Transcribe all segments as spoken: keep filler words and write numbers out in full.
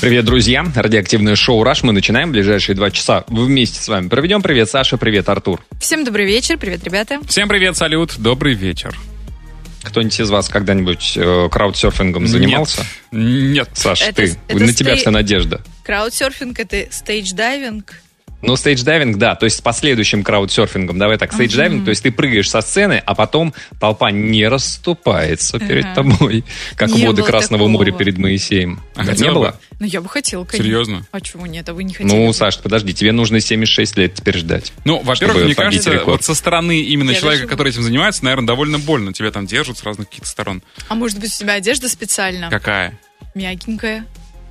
Привет, друзья. Радиоактивное шоу «Раш». Мы начинаем. Ближайшие два часа вы вместе с вами проведем. Привет, Саша. Привет, Артур. Всем добрый вечер. Привет, ребята. Всем привет, салют. Добрый вечер. Кто-нибудь из вас когда-нибудь э, краудсерфингом занимался? Нет. Нет. Саша, это, ты. Это на стей... тебя вся надежда. Краудсерфинг — это стейдж-дайвинг. Ну, стейдж-дайвинг, да, то есть с последующим краудсерфингом. Давай так, стейдж-дайвинг, uh-huh. то есть ты прыгаешь со сцены, а потом толпа не расступается uh-huh. перед тобой, как не воды Красного такого. моря перед Моисеем. А да, не было? бы? Ну, я бы хотела, конечно. Серьезно? А чего нет? А вы не хотели? Ну, бы? Саш, подожди, тебе нужно семьдесят шесть лет теперь ждать. Ну, во-первых, мне кажется, рекорд. вот со стороны именно я человека, даже... который этим занимается, наверное, довольно больно. Тебя там держат с разных каких-то сторон. А может быть, у тебя одежда специально? Какая? Мягенькая.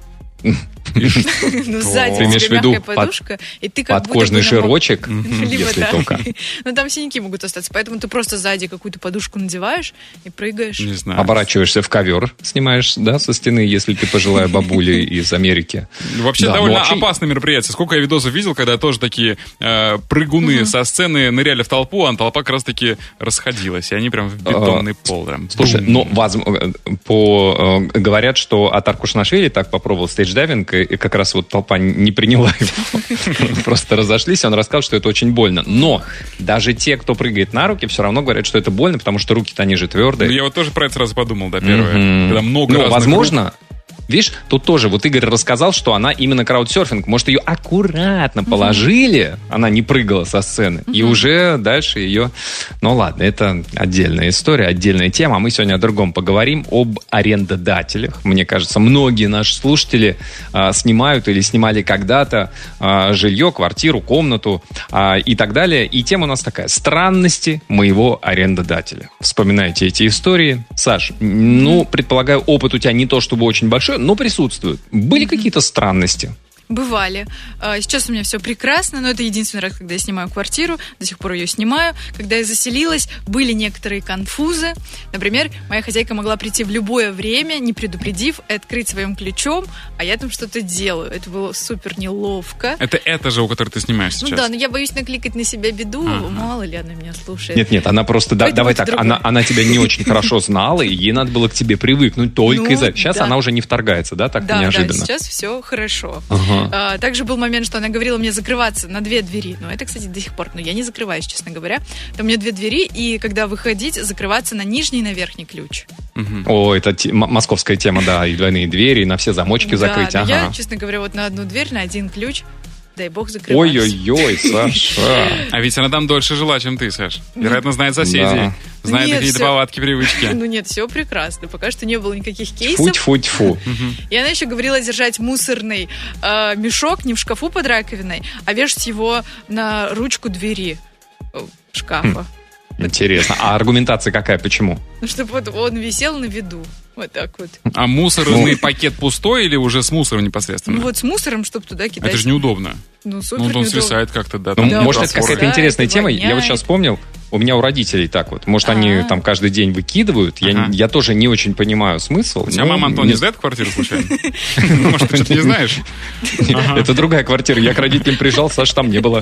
Ну, сзади Ты имеешь в тебе виду мягкая подушка, и ты как будто подкожный бы намок- жирочек, Либо если да. только. Ну, там синяки могут остаться, поэтому ты просто сзади какую-то подушку надеваешь и прыгаешь. Не знаю. Оборачиваешься в ковер, снимаешь, да, со стены, если ты пожилая бабуля из Америки. Вообще Да, довольно ну, вообще... опасное мероприятие. Сколько я видосов видел, когда тоже такие э, прыгуны Угу. со сцены ныряли в толпу, а толпа как раз-таки расходилась. И они прям в бетонный пол. Прям. Слушай, ну, возможно, по, э, говорят, что от Аркушнашвили так попробовал стейдж-дайвинг, и как раз вот толпа не приняла его. Просто разошлись, он рассказал, что это очень больно. Но даже те, кто прыгает на руки, все равно говорят, что это больно, потому что руки-то они же твердые. Ну, я вот тоже про это сразу подумал, да, первое. Mm-hmm. Когда много ну, разных возможно... рук. Видишь, тут тоже, вот Игорь рассказал, что она именно краудсерфинг. Может, ее аккуратно положили, uh-huh. она не прыгала со сцены, uh-huh. и уже дальше ее... Ну ладно, это отдельная история, отдельная тема. А мы сегодня о другом поговорим, об арендодателях. Мне кажется, многие наши слушатели а, снимают или снимали когда-то а, жилье, квартиру, комнату а, и так далее. И тема у нас такая: странности моего арендодателя. Вспоминайте эти истории. Саш, ну, предполагаю, опыт у тебя не то чтобы очень большой, но присутствуют. Были какие-то странности? Бывали. Сейчас у меня все прекрасно, но это единственный раз, когда я снимаю квартиру, до сих пор ее снимаю. Когда я заселилась, были некоторые конфузы. Например, моя хозяйка могла прийти в любое время, не предупредив, и открыть своим ключом, а я там что-то делаю. Это было супер неловко. Это это же, у которой ты снимаешь сейчас? Ну да, но я боюсь накликать на себя беду, ага. мало ли она меня слушает. Нет-нет, она просто, да, давай так, она, она тебя не очень хорошо знала, и ей надо было к тебе привыкнуть только ну, из-за... Сейчас да. она уже не вторгается, да, так да, неожиданно? Да, сейчас все хорошо. Ага. А, также был момент, что она говорила мне закрываться на две двери. Но это, кстати, до сих пор. Но я не закрываюсь, честно говоря. Там у меня две двери, и когда выходить, закрываться на нижний и на верхний ключ. Угу. О, это те, м- московская тема, да, и двойные двери, и на все замочки да, закрыть. Ага. Я, честно говоря, вот на одну дверь, на один ключ, дай бог, закрываюсь. Ой-ой-ой, Саша. А ведь она там дольше жила, чем ты, Саш. Вероятно, знает соседей, Да. знает Нет, какие-то всё. повадки, привычки. Ну нет, все прекрасно. Пока что не было никаких кейсов. Фу-тьфу-тьфу. И она еще говорила держать мусорный э, мешок не в шкафу под раковиной, а вешать его на ручку двери э, шкафа. Интересно. А аргументация какая? Почему? Ну, чтобы вот он висел на виду. Вот так вот. А мусорный пакет пустой или уже с мусором непосредственно? Ну вот с мусором, чтобы туда кидать. Это же неудобно. Ну, супер Ну, он неудобно. свисает как-то, да. Ну, там может, раствор. это какая-то Да, интересная это тема. Я вот воняет. сейчас вспомнил, у меня у родителей так вот. Может, они А-а-а. там каждый день выкидывают. Я, Ага. я тоже не очень понимаю смысл. У тебя но мама, Антон, не- не сдает квартиру случайно? Ну, может, ты что-то не знаешь? Ага. Это другая квартира. Я к родителям приезжал, Саша там не было.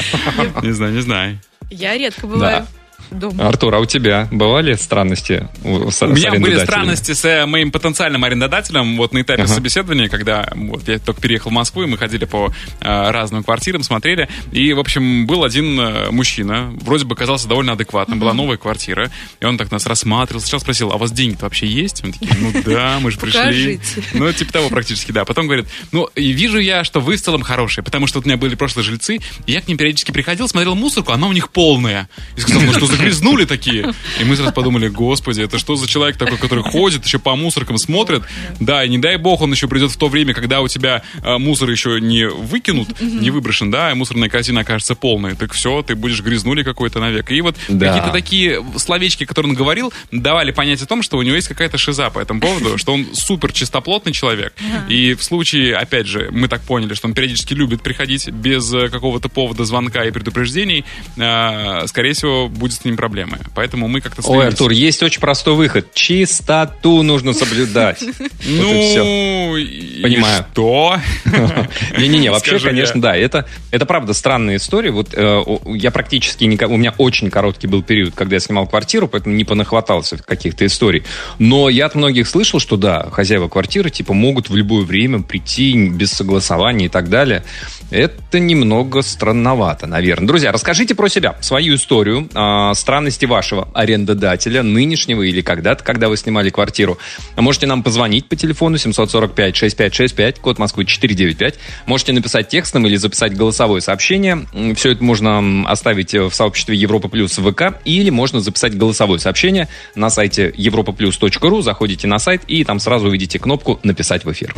Не знаю, не знаю. Я редко бываю дома. Артур, а у тебя бывали странности у, с, У с меня были арендодателями? странности с э, моим потенциальным арендодателем вот на этапе Ага. собеседования, когда вот, я только переехал в Москву, и мы ходили по э, разным квартирам, смотрели. И, в общем, был один э, мужчина, вроде бы казался довольно адекватным, была новая квартира, и он так нас рассматривал. Сначала спросил, а у вас деньги-то вообще есть? Мы такие, ну да, мы же пришли. Покажите. Ну, типа того практически, да. Потом говорит, ну, и вижу я, что вы в целом хорошие, потому что вот у меня были прошлые жильцы, и я к ним периодически приходил, смотрел мусорку, она у них полная. И сказал, ну что, загрязнули такие? И мы сразу подумали, господи, это что за человек такой, который ходит, еще по мусоркам смотрит? Да, и не дай бог он еще придет в то время, когда у тебя э, мусор еще не выкинут, не выброшен, да, и мусорная корзина окажется полной. Так все, ты будешь грязнули какой-то навек. И вот Да. какие-то такие словечки, которые он говорил, давали понять о том, что у него есть какая-то шиза по этому поводу, что он супер чистоплотный человек. И в случае, опять же, мы так поняли, что он периодически любит приходить без э, какого-то повода, звонка и предупреждений, э, скорее всего, будет с ним проблемы. Поэтому мы как-то слились. Ой, Артур, есть очень простой выход. Чистоту нужно соблюдать. Ну, понимаю. Что? Не-не-не, вообще, конечно, да. Это правда странная история. Вот я практически... У меня очень короткий был период, когда я снимал квартиру, поэтому не понахватался каких-то историй. Но я от многих слышал, что да, хозяева квартиры типа могут в любое время прийти без согласования и так далее. Это немного странновато, наверное. Друзья, расскажите про себя, свою историю, э, странности вашего арендодателя, нынешнего или когда-то, когда вы снимали квартиру. Можете нам позвонить по телефону семь сорок пять шестьдесят пять шестьдесят пять, код Москвы четыреста девяносто пять. Можете написать текстом или записать голосовое сообщение. Все это можно оставить в сообществе Европа Плюс в ВК, или можно записать голосовое сообщение на сайте европа плюс точка ру. Заходите на сайт и там сразу увидите кнопку «Написать в эфир».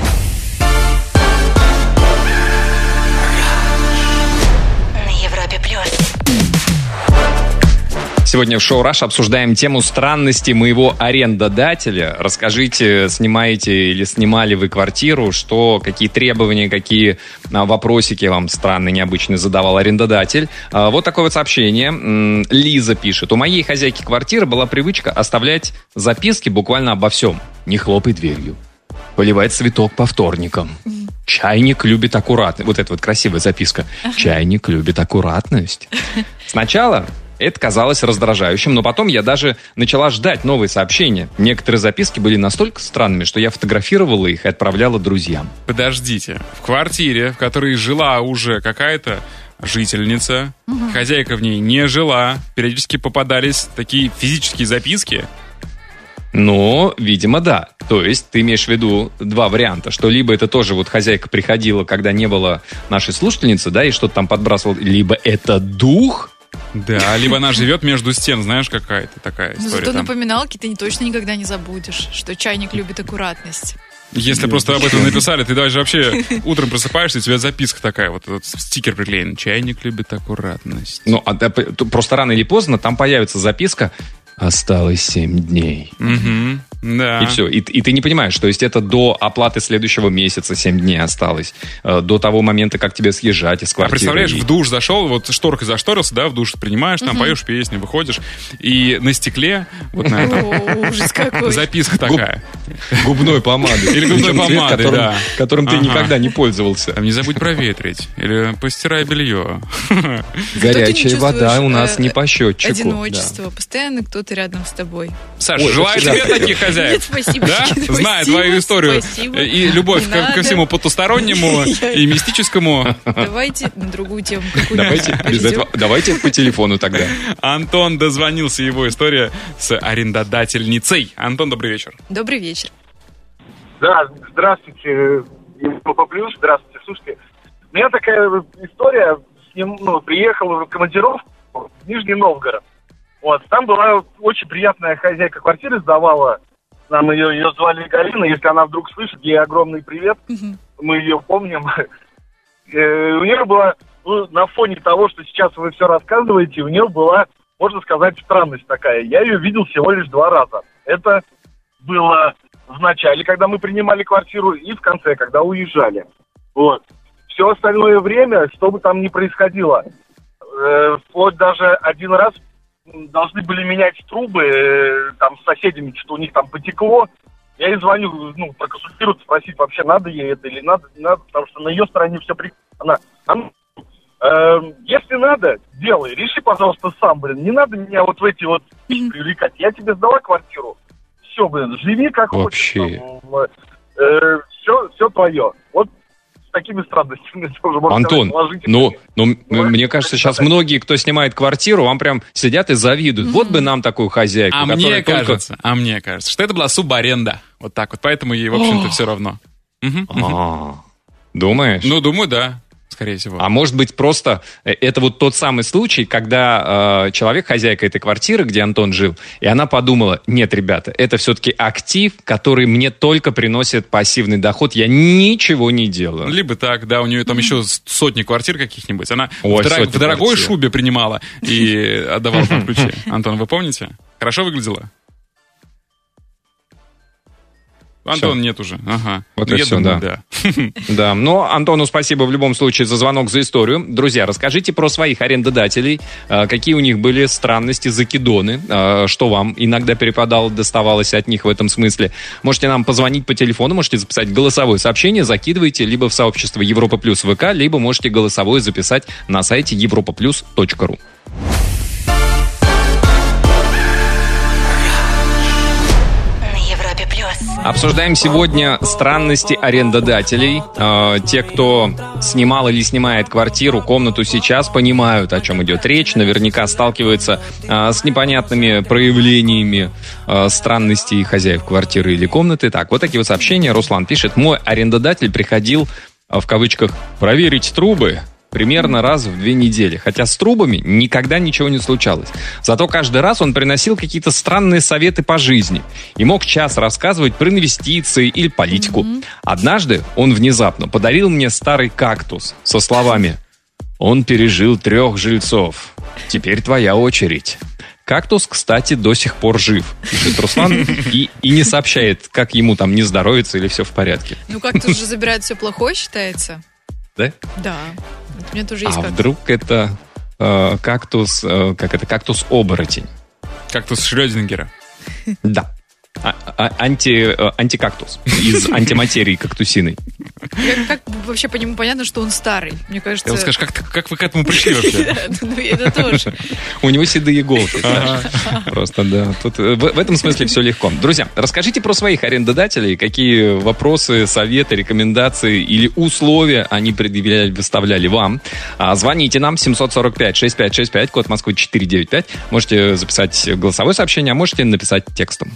Сегодня в шоу «Раш» обсуждаем тему странности моего арендодателя. Расскажите, снимаете или снимали вы квартиру, что, какие требования, какие вопросики вам странные, необычные задавал арендодатель. Вот такое вот сообщение. Лиза пишет. У моей хозяйки квартиры была привычка оставлять записки буквально обо всем. Не хлопай дверью. Поливать цветок по вторникам. Чайник любит аккуратность. Вот эта вот красивая записка. Чайник любит аккуратность. Сначала... это казалось раздражающим, но потом я даже начала ждать новые сообщения. Некоторые записки были настолько странными, что я фотографировала их и отправляла друзьям. Подождите, в квартире, в которой жила уже какая-то жительница, угу. хозяйка в ней не жила, периодически попадались такие физические записки? Ну, видимо, да. То есть ты имеешь в виду два варианта, что либо это тоже вот хозяйка приходила, когда не было нашей слушательницы, да, и что-то там подбрасывал, либо это дух... Да, либо она живет между стен, знаешь, какая-то такая история. Но зато там. Напоминалки ты точно никогда не забудешь, что чайник любит аккуратность. Если просто об этом написали, ты даже вообще утром просыпаешься, и у тебя записка такая, вот этот стикер приклеен. Чайник любит аккуратность. Ну, а, просто рано или поздно там появится записка «Осталось семь дней». Угу. Да. И все. И, и ты не понимаешь, то есть это до оплаты следующего месяца семь дней осталось. До того момента, как тебе съезжать из квартиры. А представляешь, и... в душ зашел, вот шторкой зашторился, да, в душ принимаешь, там угу. поешь песню, выходишь, и на стекле вот на этом записка такая. Губной помадой. Или губной помадой, да. Которым ты никогда не пользовался. Там не забудь проветрить. Или постирай белье. Горячая вода у нас не по счетчику. Одиночество. Постоянно кто-то рядом с тобой. Саша, желаю тебе таких хозяев. Нет, спасибо. Да? Зная твою историю спасибо. И любовь ко, ко всему потустороннему и мистическому. Давайте на другую тему. Давайте, без этого, давайте по телефону тогда. Антон дозвонился, его история с арендодательницей. Антон, добрый вечер. Добрый вечер. Да, здравствуйте, Европа Плюс, здравствуйте, слушайте. У меня такая история, ну, приехал в командировку в Нижний Новгород. Вот, там была очень приятная хозяйка квартиры, сдавала, нам ее, ее звали Галина, если она вдруг слышит, ей огромный привет, mm-hmm. мы ее помним. У нее была, ну, на фоне того, что сейчас вы все рассказываете, у нее была, можно сказать, странность такая. Я ее видел всего лишь два раза. Это было в начале, когда мы принимали квартиру, и в конце, когда уезжали. Вот. Все остальное время, что бы там ни происходило, э, вплоть даже один раз должны были менять трубы э, там с соседями, что у них там потекло. Я ей звоню, ну, проконсультироваться, спросить, вообще надо ей это или надо, надо, потому что на ее стороне все прекрасно. Она, она э, если надо, делай, реши, пожалуйста, сам, блин, не надо меня вот в эти вот mm-hmm. привлекать. Я тебе сдала квартиру, все, блин, живи как вообще. Хочешь. Там, э, все, все твое. Вот такими странностями тоже можно Антон, сказать, ну, ну мне кажется, сейчас многие, кто снимает квартиру, вам прям сидят и завидуют. Mm-hmm. Вот бы нам такую хозяйку. А мне кажется, только... а мне кажется, что это была субаренда. Вот так вот, поэтому ей, в общем-то, все равно. Угу. Думаешь? Ну, думаю, да. Скорее всего. А может быть, просто это вот тот самый случай, когда э, человек, хозяйка этой квартиры, где Антон жил, и она подумала, нет, ребята, это все-таки актив, который мне только приносит пассивный доход, я ничего не делаю. Либо так, да, у нее там еще сотни квартир каких-нибудь, она Ой, в, дорог, в дорогой квартир. шубе принимала и отдавала там ключи. Антон, вы помните? Хорошо выглядела? Антон нет уже. Ага. Вот ну, и я все, думаю, да. да. Да, но Антону спасибо в любом случае за звонок, за историю. Друзья, расскажите про своих арендодателей, какие у них были странности, закидоны, что вам иногда перепадало, доставалось от них в этом смысле. Можете нам позвонить по телефону, можете записать голосовое сообщение, закидывайте либо в сообщество Европа Плюс ВК, либо можете голосовое записать на сайте европа плюс точка ру. Обсуждаем сегодня странности арендодателей. Э, те, кто снимал или снимает квартиру, комнату сейчас, понимают, о чем идет речь. Наверняка сталкиваются э, с непонятными проявлениями э, странностей хозяев квартиры или комнаты. Так, вот такие вот сообщения. Руслан пишет: мой арендодатель приходил, э, в кавычках, проверить трубы примерно раз в две недели. Хотя с трубами никогда ничего не случалось. Зато каждый раз он приносил какие-то странные советы по жизни. И мог час рассказывать про инвестиции или политику. Mm-hmm. Однажды он внезапно подарил мне старый кактус со словами: «Он пережил трех жильцов. Теперь твоя очередь». Кактус, кстати, до сих пор жив, пишет Руслан, и, и не сообщает, как ему там не здоровится или все в порядке. Ну, кактус же забирает все плохое, считается. Да? Да. У меня тоже есть а кактус. Вдруг это э, кактус, э, как это, кактус-оборотень? Кактус Шрёдингера. Да. А, а, анти, э, антикактус из антиматерии кактусиной. Как, как вообще по нему понятно, что он старый? Мне кажется... Я вот скажу, как, как вы к этому пришли вообще? Ну, это тоже. У него седые иголки. Просто, да. Тут в этом смысле все легко. Друзья, расскажите про своих арендодателей, какие вопросы, советы, рекомендации или условия они предъявляли, выставляли вам. Звоните нам семь четыре пять шесть пять шесть пять, код Москвы четыре девять пять. Можете записать голосовое сообщение, а можете написать текстом.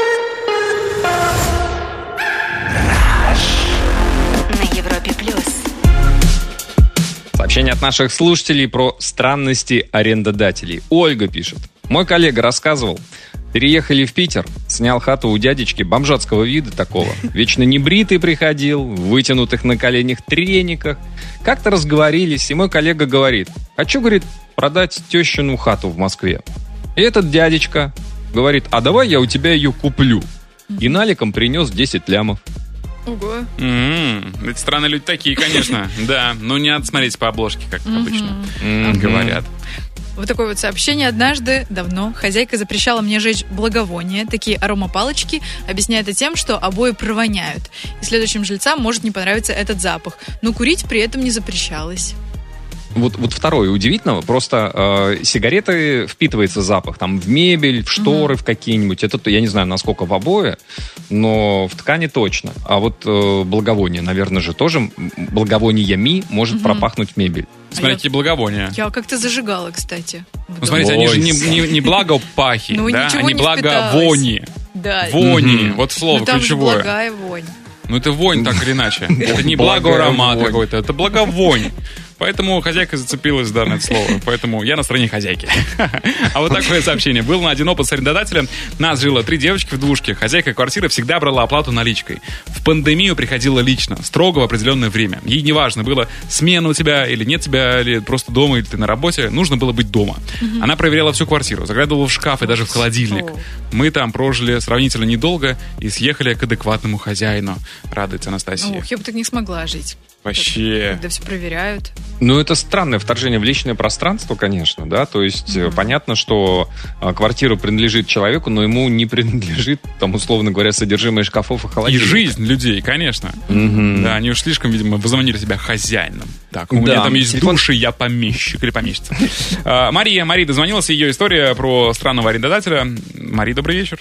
Сообщение от наших слушателей про странности арендодателей. Ольга пишет: мой коллега рассказывал, переехали в Питер, снял хату у дядечки бомжатского вида такого. Вечно небритый приходил, в вытянутых на коленях трениках. Как-то разговорились, и мой коллега говорит: хочу, говорит, продать тещину хату в Москве. И этот дядечка говорит: а давай я у тебя ее куплю. И наликом принес десять лямов. Ого. Mm-hmm. Эти странные люди такие, конечно. Да, но не надо смотреть по обложке, как Mm-hmm. обычно Mm-hmm. говорят. Вот такое вот сообщение. Однажды, давно, хозяйка запрещала мне жечь благовония, такие аромапалочки, объясняя это тем, что обои провоняют. И следующим жильцам может не понравиться этот запах. Но курить при этом не запрещалось. Вот, вот второе удивительного, просто э, сигареты впитывается запах, там в мебель, в шторы, mm-hmm. в какие-нибудь, это я не знаю, насколько в обои, но в ткани точно. А вот э, благовоние, наверное же, тоже благовониями может mm-hmm. пропахнуть мебель. Смотри, а какие я... благовония. Я как-то зажигала, кстати. Ну, смотрите, они же не, не, не благопахи, ну, да? Они не благовони. Да. Вони, mm-hmm. вот слово ну, там ключевое. Же благая вонь. Ну, это вонь так или иначе. Это не благоаромат какой-то, это благовонь. Поэтому хозяйка зацепилась, да, на это слово. Поэтому я на стороне хозяйки. А вот такое сообщение. Был на один опыт с арендодателем. Нас жило три девочки в двушке. Хозяйка квартиры всегда брала оплату наличкой. В пандемию приходила лично, строго в определенное время. Ей не важно было, смена у тебя или нет тебя, или просто дома, или ты на работе. Нужно было быть дома. Угу. Она проверяла всю квартиру, заглядывала в шкаф и даже в холодильник. О. Мы там прожили сравнительно недолго и съехали к адекватному хозяину. Радуется Анастасия. Ох, я бы так не смогла жить. Вообще. Когда все проверяют. Ну, это странное вторжение в личное пространство, конечно, да, то есть mm-hmm. понятно, что а, квартира принадлежит человеку, но ему не принадлежит, там, условно говоря, содержимое шкафов и холодильника. И жизнь людей, конечно. Mm-hmm. Да, они уж слишком, видимо, возомнили себя хозяином. Так, у да. меня там есть Телефон... душ, и я помещик или помещица. а, Мария, Мария дозвонилась, ее история про странного арендодателя. Мария, добрый вечер.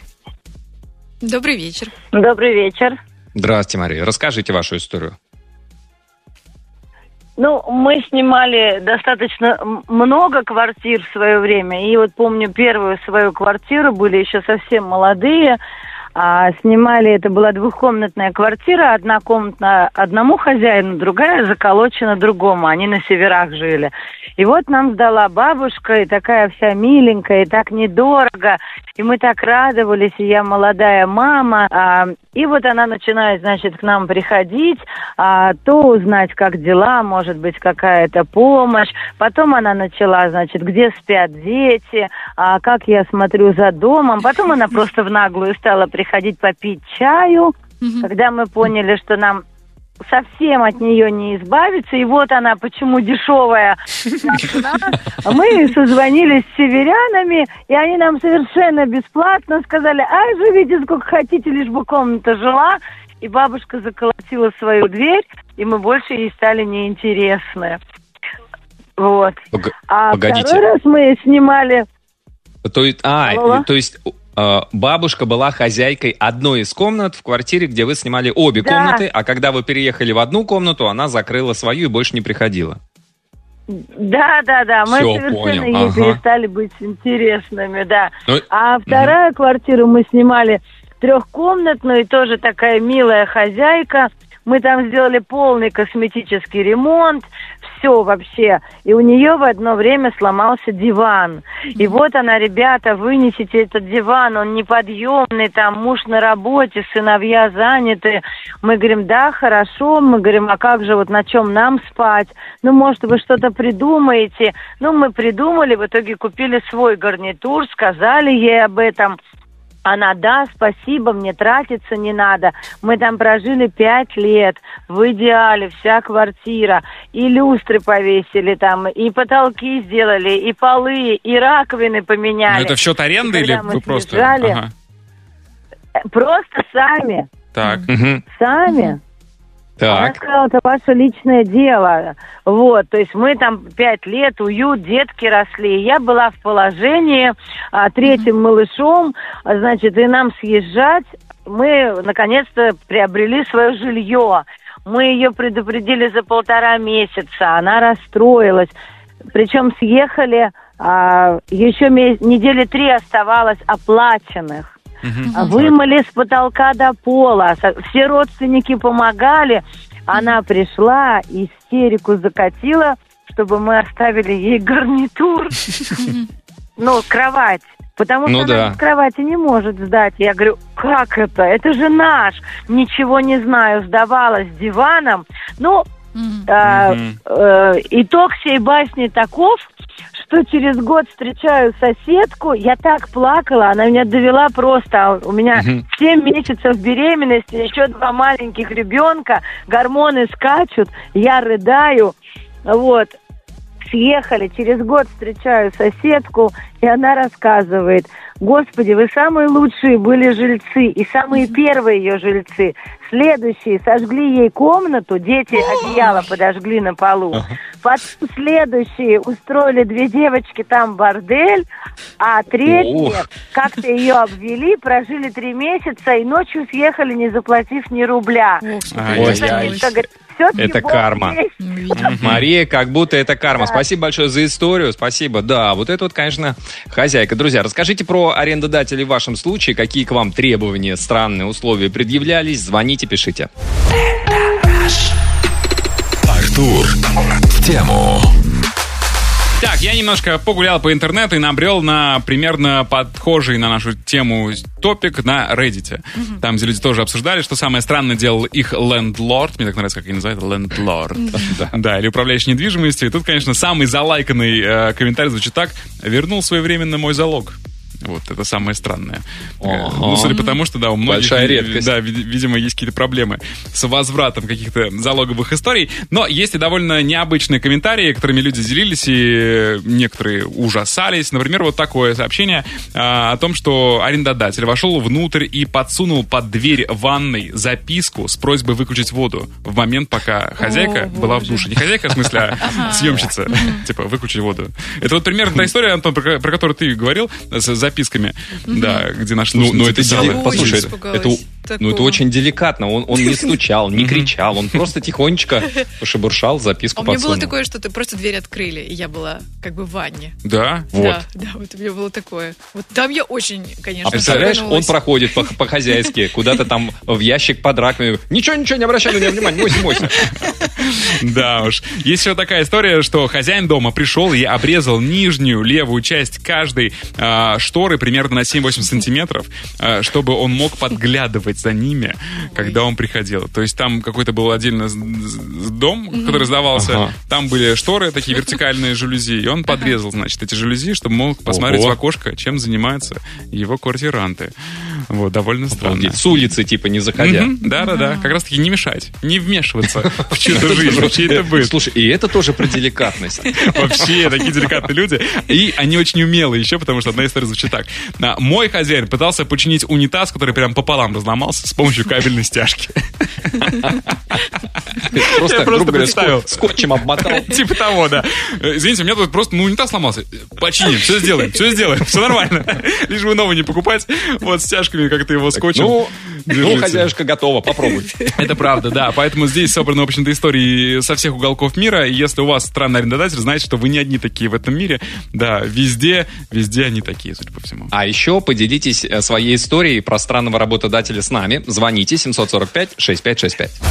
Добрый вечер. Добрый вечер. Здравствуйте, Мария. Расскажите вашу историю. Ну, мы снимали достаточно много квартир в свое время. И вот помню, первую свою квартиру, были еще совсем молодые. А снимали, это была двухкомнатная квартира, одна комната одному хозяину, другая заколочена другому. Они на северах жили. И вот нам сдала бабушка, и такая вся миленькая, и так недорого. И мы так радовались, и я молодая мама. А, и вот она начинает, значит, к нам приходить, а, то узнать, как дела, может быть, какая-то помощь. Потом она начала, значит, где спят дети, а, как я смотрю за домом. Потом она просто в наглую стала приходить попить чаю. Угу. Когда мы поняли, что нам совсем от нее не избавиться, и вот она, почему дешевая. Мы созвонились с северянами, и они нам совершенно бесплатно сказали: ай, живите сколько хотите, лишь бы комната жила. И бабушка заколотила свою дверь, и мы больше ей стали неинтересны. Вот. А Погодите. второй раз мы снимали... То есть, а, Алло? то есть э, бабушка была хозяйкой одной из комнат в квартире, где вы снимали обе Да. комнаты, а когда вы переехали в одну комнату, она закрыла свою и больше не приходила. Да, да, да, мы Всё, совершенно понял, ей ага. перестали быть интересными, да. Ну, А вторая квартира мы снимали трехкомнатную, и тоже такая милая хозяйка. Мы там сделали полный косметический ремонт, все вообще. И у нее в одно время сломался диван. И вот она: ребята, вынесите этот диван, он неподъемный, там муж на работе, сыновья заняты. Мы говорим: да, хорошо. Мы говорим: а как же, вот на чем нам спать? Ну, может, вы что-то придумаете? Ну, мы придумали, в итоге купили свой гарнитур, сказали ей об этом. Она: да, спасибо, мне тратиться не надо. Мы там прожили пять лет, в идеале, вся квартира. И люстры повесили там, и потолки сделали, и полы, и раковины поменяли. Ну, это в счет аренды И или когда мы вы просто... съезжали, Ага. Просто сами, Так. Мгм. сами. Она Так. сказала: это ваше личное дело. Вот, то есть мы там пять лет, уют, детки росли. Я была в положении а, третьим mm-hmm. малышом, а, значит, и нам съезжать. Мы, наконец-то, приобрели свое жилье. Мы ее предупредили за полтора месяца. Она расстроилась. Причем съехали, а, еще ме- недели три оставалось оплаченных. Мгм. Вымыли с потолка до пола. Со- Все родственники помогали. Она пришла, истерику закатила, чтобы мы оставили ей гарнитур. Ну, кровать. Потому что Ну она да. без кровати не может сдать. Я говорю: как это? Это же наш. Ничего не знаю. Сдавала с диваном. Ну, Мгм. э, Мгм. э, итог всей басни таков, что через год встречаю соседку, я так плакала, она меня довела просто. У меня Мгм. семь месяцев беременности, еще два маленьких ребенка, гормоны скачут, я рыдаю. Вот. Съехали, через год встречаю соседку, и она рассказывает: Господи, вы самые лучшие были жильцы, и самые первые ее жильцы. Следующие сожгли ей комнату, дети одеяло подожгли на полу. Потом следующие устроили две девочки там бордель, а третьи Ох. как-то ее обвели, прожили три месяца и ночью съехали, не заплатив ни рубля. Ох, сколько Ай, И ой, досталось. ай. соседка говорит: «Всё-таки Это Бог карма». есть». Ну, видимо. Мария, как будто это карма. Спасибо большое за историю. Спасибо. Да, вот это вот, конечно, хозяйка. Друзья, расскажите про арендодателей в вашем случае. Какие к вам требования, странные условия предъявлялись? Звоните, пишите. Артур в тему. Так, я немножко погулял по интернету и набрел на примерно подхожий на нашу тему топик на Reddit. Там, где люди тоже обсуждали, что самое странное делал их лендлорд. Мне так нравится, как они называют, лендлорд. Да, или управляющий недвижимостью. И тут, конечно, самый залайканный э, комментарий звучит так: вернул своевременно мой залог. Вот, это самое странное. Ага. Ну, судя по тому, что, да, у многих, Большая редкость. да, ви- видимо, есть какие-то проблемы с возвратом каких-то залоговых историй. Но есть и довольно необычные комментарии, которыми люди делились, и некоторые ужасались. Например, вот такое сообщение а, о том, что арендодатель вошел внутрь и подсунул под дверь ванной записку с просьбой выключить воду в момент, пока хозяйка О, была в боже. душе. Не хозяйка, в смысле, а съемщица. Типа, выключить воду. Это вот примерно та история, Антон, про про которую ты говорил, с записками, да, где наш Ну, слушательница ну это писала. дели- Очень послушай, это, испугалась это, ну, это такого. очень деликатно. Он, он не стучал, не кричал, он просто тихонечко пошебуршал, записку А у меня подсунул. было такое, что ты просто дверь открыли, и я была как бы в ванне. Да? Вот. Да, да, вот у меня было такое. Вот там я очень, конечно, А представляешь, он шоканулась. проходит по- по-хозяйски, куда-то там в ящик под раковиной. Ничего, ничего, не обращай на него внимания, мойся, мойся. Да уж. Есть еще такая история, что хозяин дома пришел и обрезал нижнюю левую часть каждой э, шторы примерно на семь-восемь сантиметров, э, чтобы он мог подглядывать за ними, когда он приходил. То есть там какой-то был отдельно дом, который сдавался. Ага. Там были шторы, такие вертикальные жалюзи, и он подрезал, значит, эти жалюзи, чтобы мог посмотреть Ого. в окошко, чем занимаются его квартиранты. Вот, довольно странно. С улицы, типа, не заходя. Mm-hmm. Да-да-да. Как раз-таки не мешать, не вмешиваться в чью-то жизнь, в чей-то быт. Слушай, и это тоже про деликатность. Вообще, такие деликатные люди. И они очень умелые еще, потому что одна история звучит так. Мой хозяин пытался починить унитаз, который прям пополам разломался с помощью кабельной стяжки. Просто, грубо говоря, скотчем обмотал. Типа того, да. Извините, у меня тут просто ну, унитаз сломался. Починим, все сделаем, все сделаем, все нормально. Лишь бы новый не покупать. Вот стяжками как-то его скотчем. Ну, ну, хозяюшка готова, попробуй. Это правда, да. Поэтому здесь собраны, в общем-то, истории со всех уголков мира. И если у вас странный арендодатель, знаете, что вы не одни такие в этом мире. Да, везде, везде они такие, судя по всему. А еще поделитесь своей историей про странного работодателя с нами. Звоните семь сорок пять шестьдесят пять шестьдесят пять.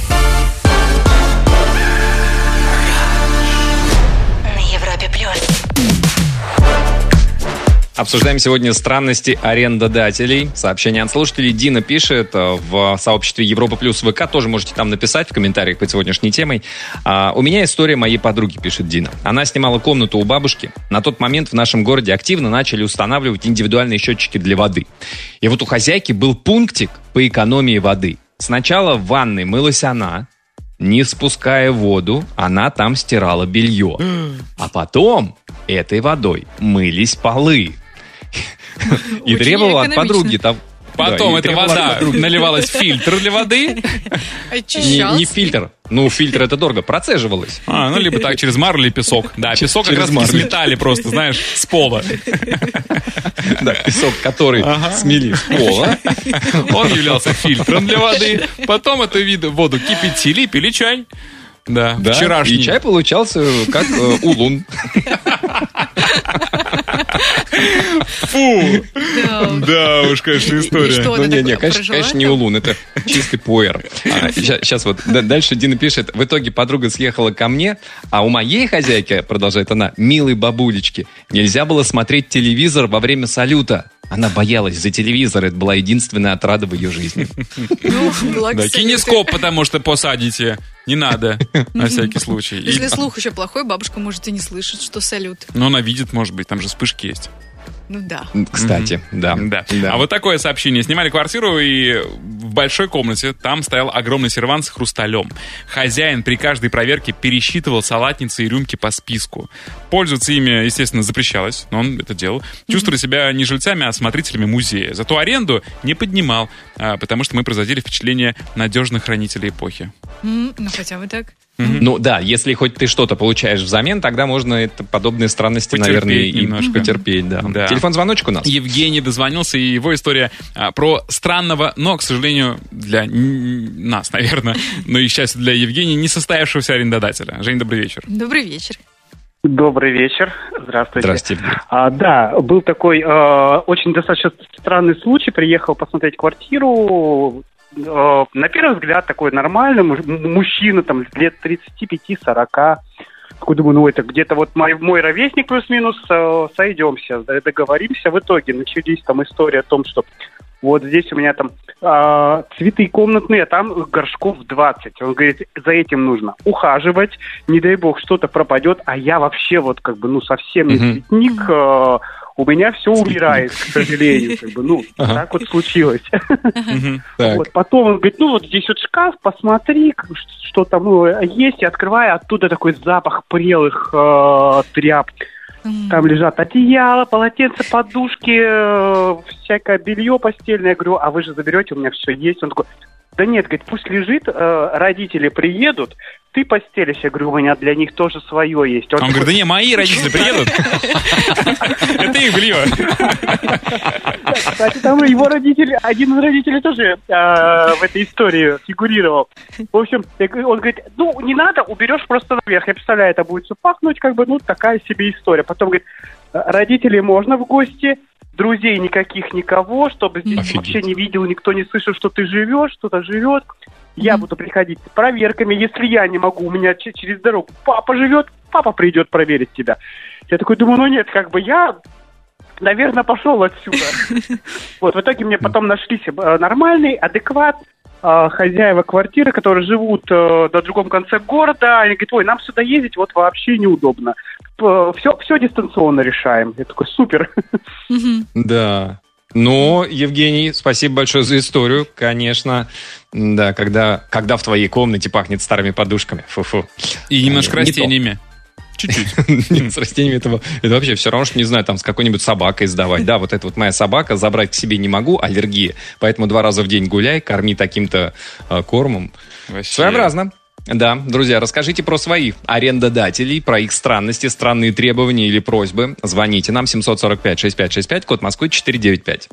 Обсуждаем сегодня странности арендодателей. Сообщение от слушателей. Дина пишет в сообществе Европа Плюс ВК. Тоже можете там написать в комментариях под сегодняшней темой. А, у меня история моей подруги, пишет Дина. Она снимала комнату у бабушки. На тот момент в нашем городе активно начали устанавливать индивидуальные счетчики для воды. И вот у хозяйки был пунктик по экономии воды. Сначала в ванной мылась она. Не спуская воду, она там стирала белье. А потом этой водой мылись полы. И требовала от подруги там... Потом да, эта вода наливалась в фильтр для воды. Не, не фильтр. Ну, фильтр это дорого. Процеживалось. А, ну, либо так, через марлю или песок. Да, песок как раз сметали просто, знаешь, с пола. Да, песок, который ага. смели с пола. Он являлся фильтром для воды. Потом эту воду кипятили и пили чай. Да, да, вчерашний. И чай получался как э, улун. Фу! Да, да уж, конечно, история. Ну, не, не, конечно, конечно, не улун, это чистый пуэр. А, сейчас, сейчас вот дальше Дина пишет. В итоге подруга съехала ко мне, а у моей хозяйки, продолжает она, милой бабулечки, нельзя было смотреть телевизор во время салюта. Она боялась за телевизор, это была единственная отрада в ее жизни. Да, кинескоп, потому что посадите. Не надо, на всякий случай. Если слух еще плохой, бабушка может и не слышать, что салют. Но она видит, может быть, там же вспышки есть. Ну да. Кстати, mm-hmm. да. да. да. А вот такое сообщение. Снимали квартиру, и в большой комнате там стоял огромный сервант с хрусталем. Хозяин при каждой проверке пересчитывал салатницы и рюмки по списку. Пользоваться ими, естественно, запрещалось, но он это делал. Чувствовали mm-hmm. себя не жильцами, а смотрителями музея. Зато аренду не поднимал, потому что мы производили впечатление надежных хранителей эпохи. Mm-hmm. Ну, хотя бы так. Mm-hmm. Ну да, если хоть ты что-то получаешь взамен, тогда можно это, подобные странности, потерпеть, наверное, и немножко. потерпеть. Да. Да. Телефон-звоночек у нас. Евгений дозвонился, и его история а, про странного, но, к сожалению, для нас, наверное, но и счастья для Евгения, не состоявшегося арендодателя. Жень, добрый вечер. Добрый вечер. Добрый вечер. Здравствуйте. Здравствуйте. А, да, был такой э, очень достаточно странный случай. Приехал посмотреть квартиру. На первый взгляд такой нормальный мужчина, там лет тридцать пять сорок. Такой думаю, ну это где-то вот мой, мой ровесник плюс-минус, сойдемся, договоримся. В итоге начались там история о том, что вот здесь у меня там э, цветы комнатные, а там горшков двадцать. Он говорит, за этим нужно ухаживать, не дай бог что-то пропадет, а я вообще вот как бы, ну совсем не mm-hmm. цветник, э, у меня все умирает, к сожалению. Как бы, ну, ага. так вот случилось. Uh-huh. Вот, потом он говорит, ну вот здесь вот шкаф, посмотри, что там ну, есть. И открываю, оттуда такой запах прелых э, тряп. Uh-huh. Там лежат одеяло, полотенце, подушки, э, всякое белье постельное. Я говорю, а вы же заберете, у меня все есть. Он такой, да нет, говорит, пусть лежит, э, родители приедут, ты постелишь. Я говорю, у меня для них тоже свое есть. Он, Он говорит, да не, мои родители приедут. Это их белье. Кстати, там его родители, один из родителей тоже в этой истории фигурировал. В общем, он говорит, ну, не надо, уберешь просто наверх. Я представляю, это будет все пахнуть, как бы, ну, такая себе история. Потом, говорит, родителей можно в гости, друзей никаких, никого, чтобы здесь Офигеть. Вообще не видел, никто не слышал, что ты живешь, кто-то живет. Я буду приходить с проверками. Если я не могу, у меня ч- через дорогу папа живет, папа придет проверить тебя. Я такой думаю, ну нет, как бы я, наверное, пошел отсюда. Вот, в итоге мне потом нашлись нормальный, адекват, хозяева квартиры, которые живут на другом конце города. Они говорят, ой, нам сюда ездить вот вообще неудобно. Все, все дистанционно решаем. Я такой, супер. Да. Но, Евгений, спасибо большое за историю. Конечно, да, когда, когда в твоей комнате пахнет старыми подушками. Фу-фу. И немножко Не растениями. Чуть-чуть. Нет, с растениями этого, это вообще все равно, что, не знаю, там с какой-нибудь собакой сдавать. Да, вот это вот моя собака, забрать к себе не могу, аллергия. Поэтому два раза в день гуляй, корми таким-то э, кормом. Вообще. Своеобразно. Да, друзья, расскажите про своих арендодателей, про их странности, странные требования или просьбы. Звоните нам семь сорок пять шестьдесят пять шестьдесят пять, код Москвы четыре девять пять.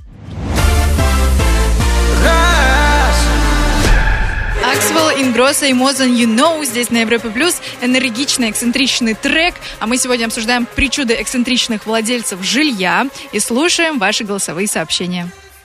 Axwell, Ingrosso и More Than You Know здесь на Европе Плюс. Энергичный, эксцентричный трек. А мы сегодня обсуждаем причуды эксцентричных владельцев жилья и слушаем ваши голосовые сообщения.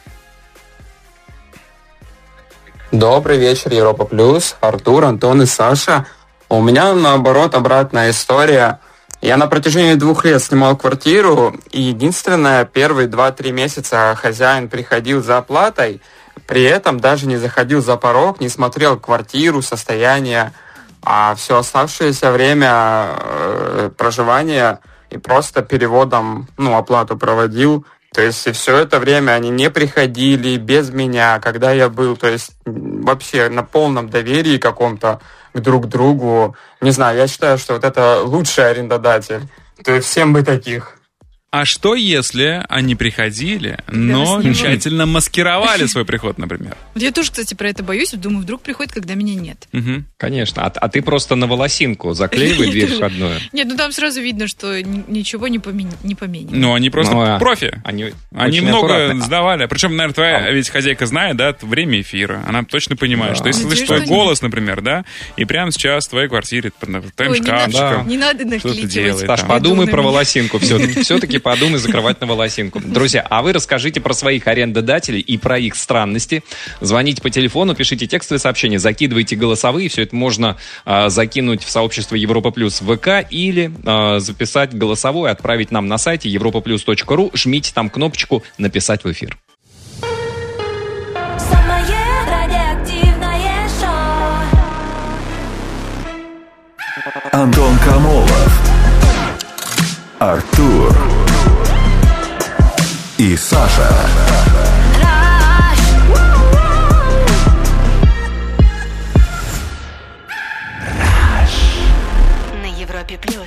Добрый вечер, Европа Плюс. Артур, Антон и Саша. У меня, наоборот, обратная история. Я на протяжении двух лет снимал квартиру, и единственное, первые два-три месяца хозяин приходил за оплатой, при этом даже не заходил за порог, не смотрел квартиру, состояние, а все оставшееся время э, проживания и просто переводом, ну, оплату проводил. То есть и все это время они не приходили без меня, когда я был, то есть вообще на полном доверии каком-то к друг другу. Не знаю, я считаю, что вот это лучший арендодатель. То есть всем бы таких. А что, если они приходили, но тщательно маскировали свой приход, например? Вот я тоже, кстати, про это боюсь. Думаю, вдруг приходит, когда меня нет. Угу. Конечно. А, а ты просто на волосинку заклеивай дверь входную. Нет, ну там сразу видно, что ничего не поменено. Ну, они просто Ну, а профи. Они, Они очень много аккуратно. сдавали. Причем, наверное, твоя А. ведь хозяйка знает, да, время эфира. Она точно понимает, Да. что если Надеюсь, слышит твой что нет. голос, например, да, и прямо сейчас в твоей квартире под твоим Ой, не надо, шкафчиком. не надо Что-то накликивать. делает. Саш, там. подумай Иду про на меня. волосинку. Все-таки, все-таки подумай закрывать на волосинку. Друзья, а вы расскажите про своих арендодателей и про их странности. Звоните по телефону, пишите текстовые сообщения, закидывайте голосовые. Все это можно а, закинуть в сообщество Европа Плюс в ВК или а, записать голосовое, отправить нам на сайте европа плюс точка ру. Жмите там кнопочку «Написать в эфир». Самое радиоактивное шоу. Антон Камолов, Артур и Саша. На Европе Плюс.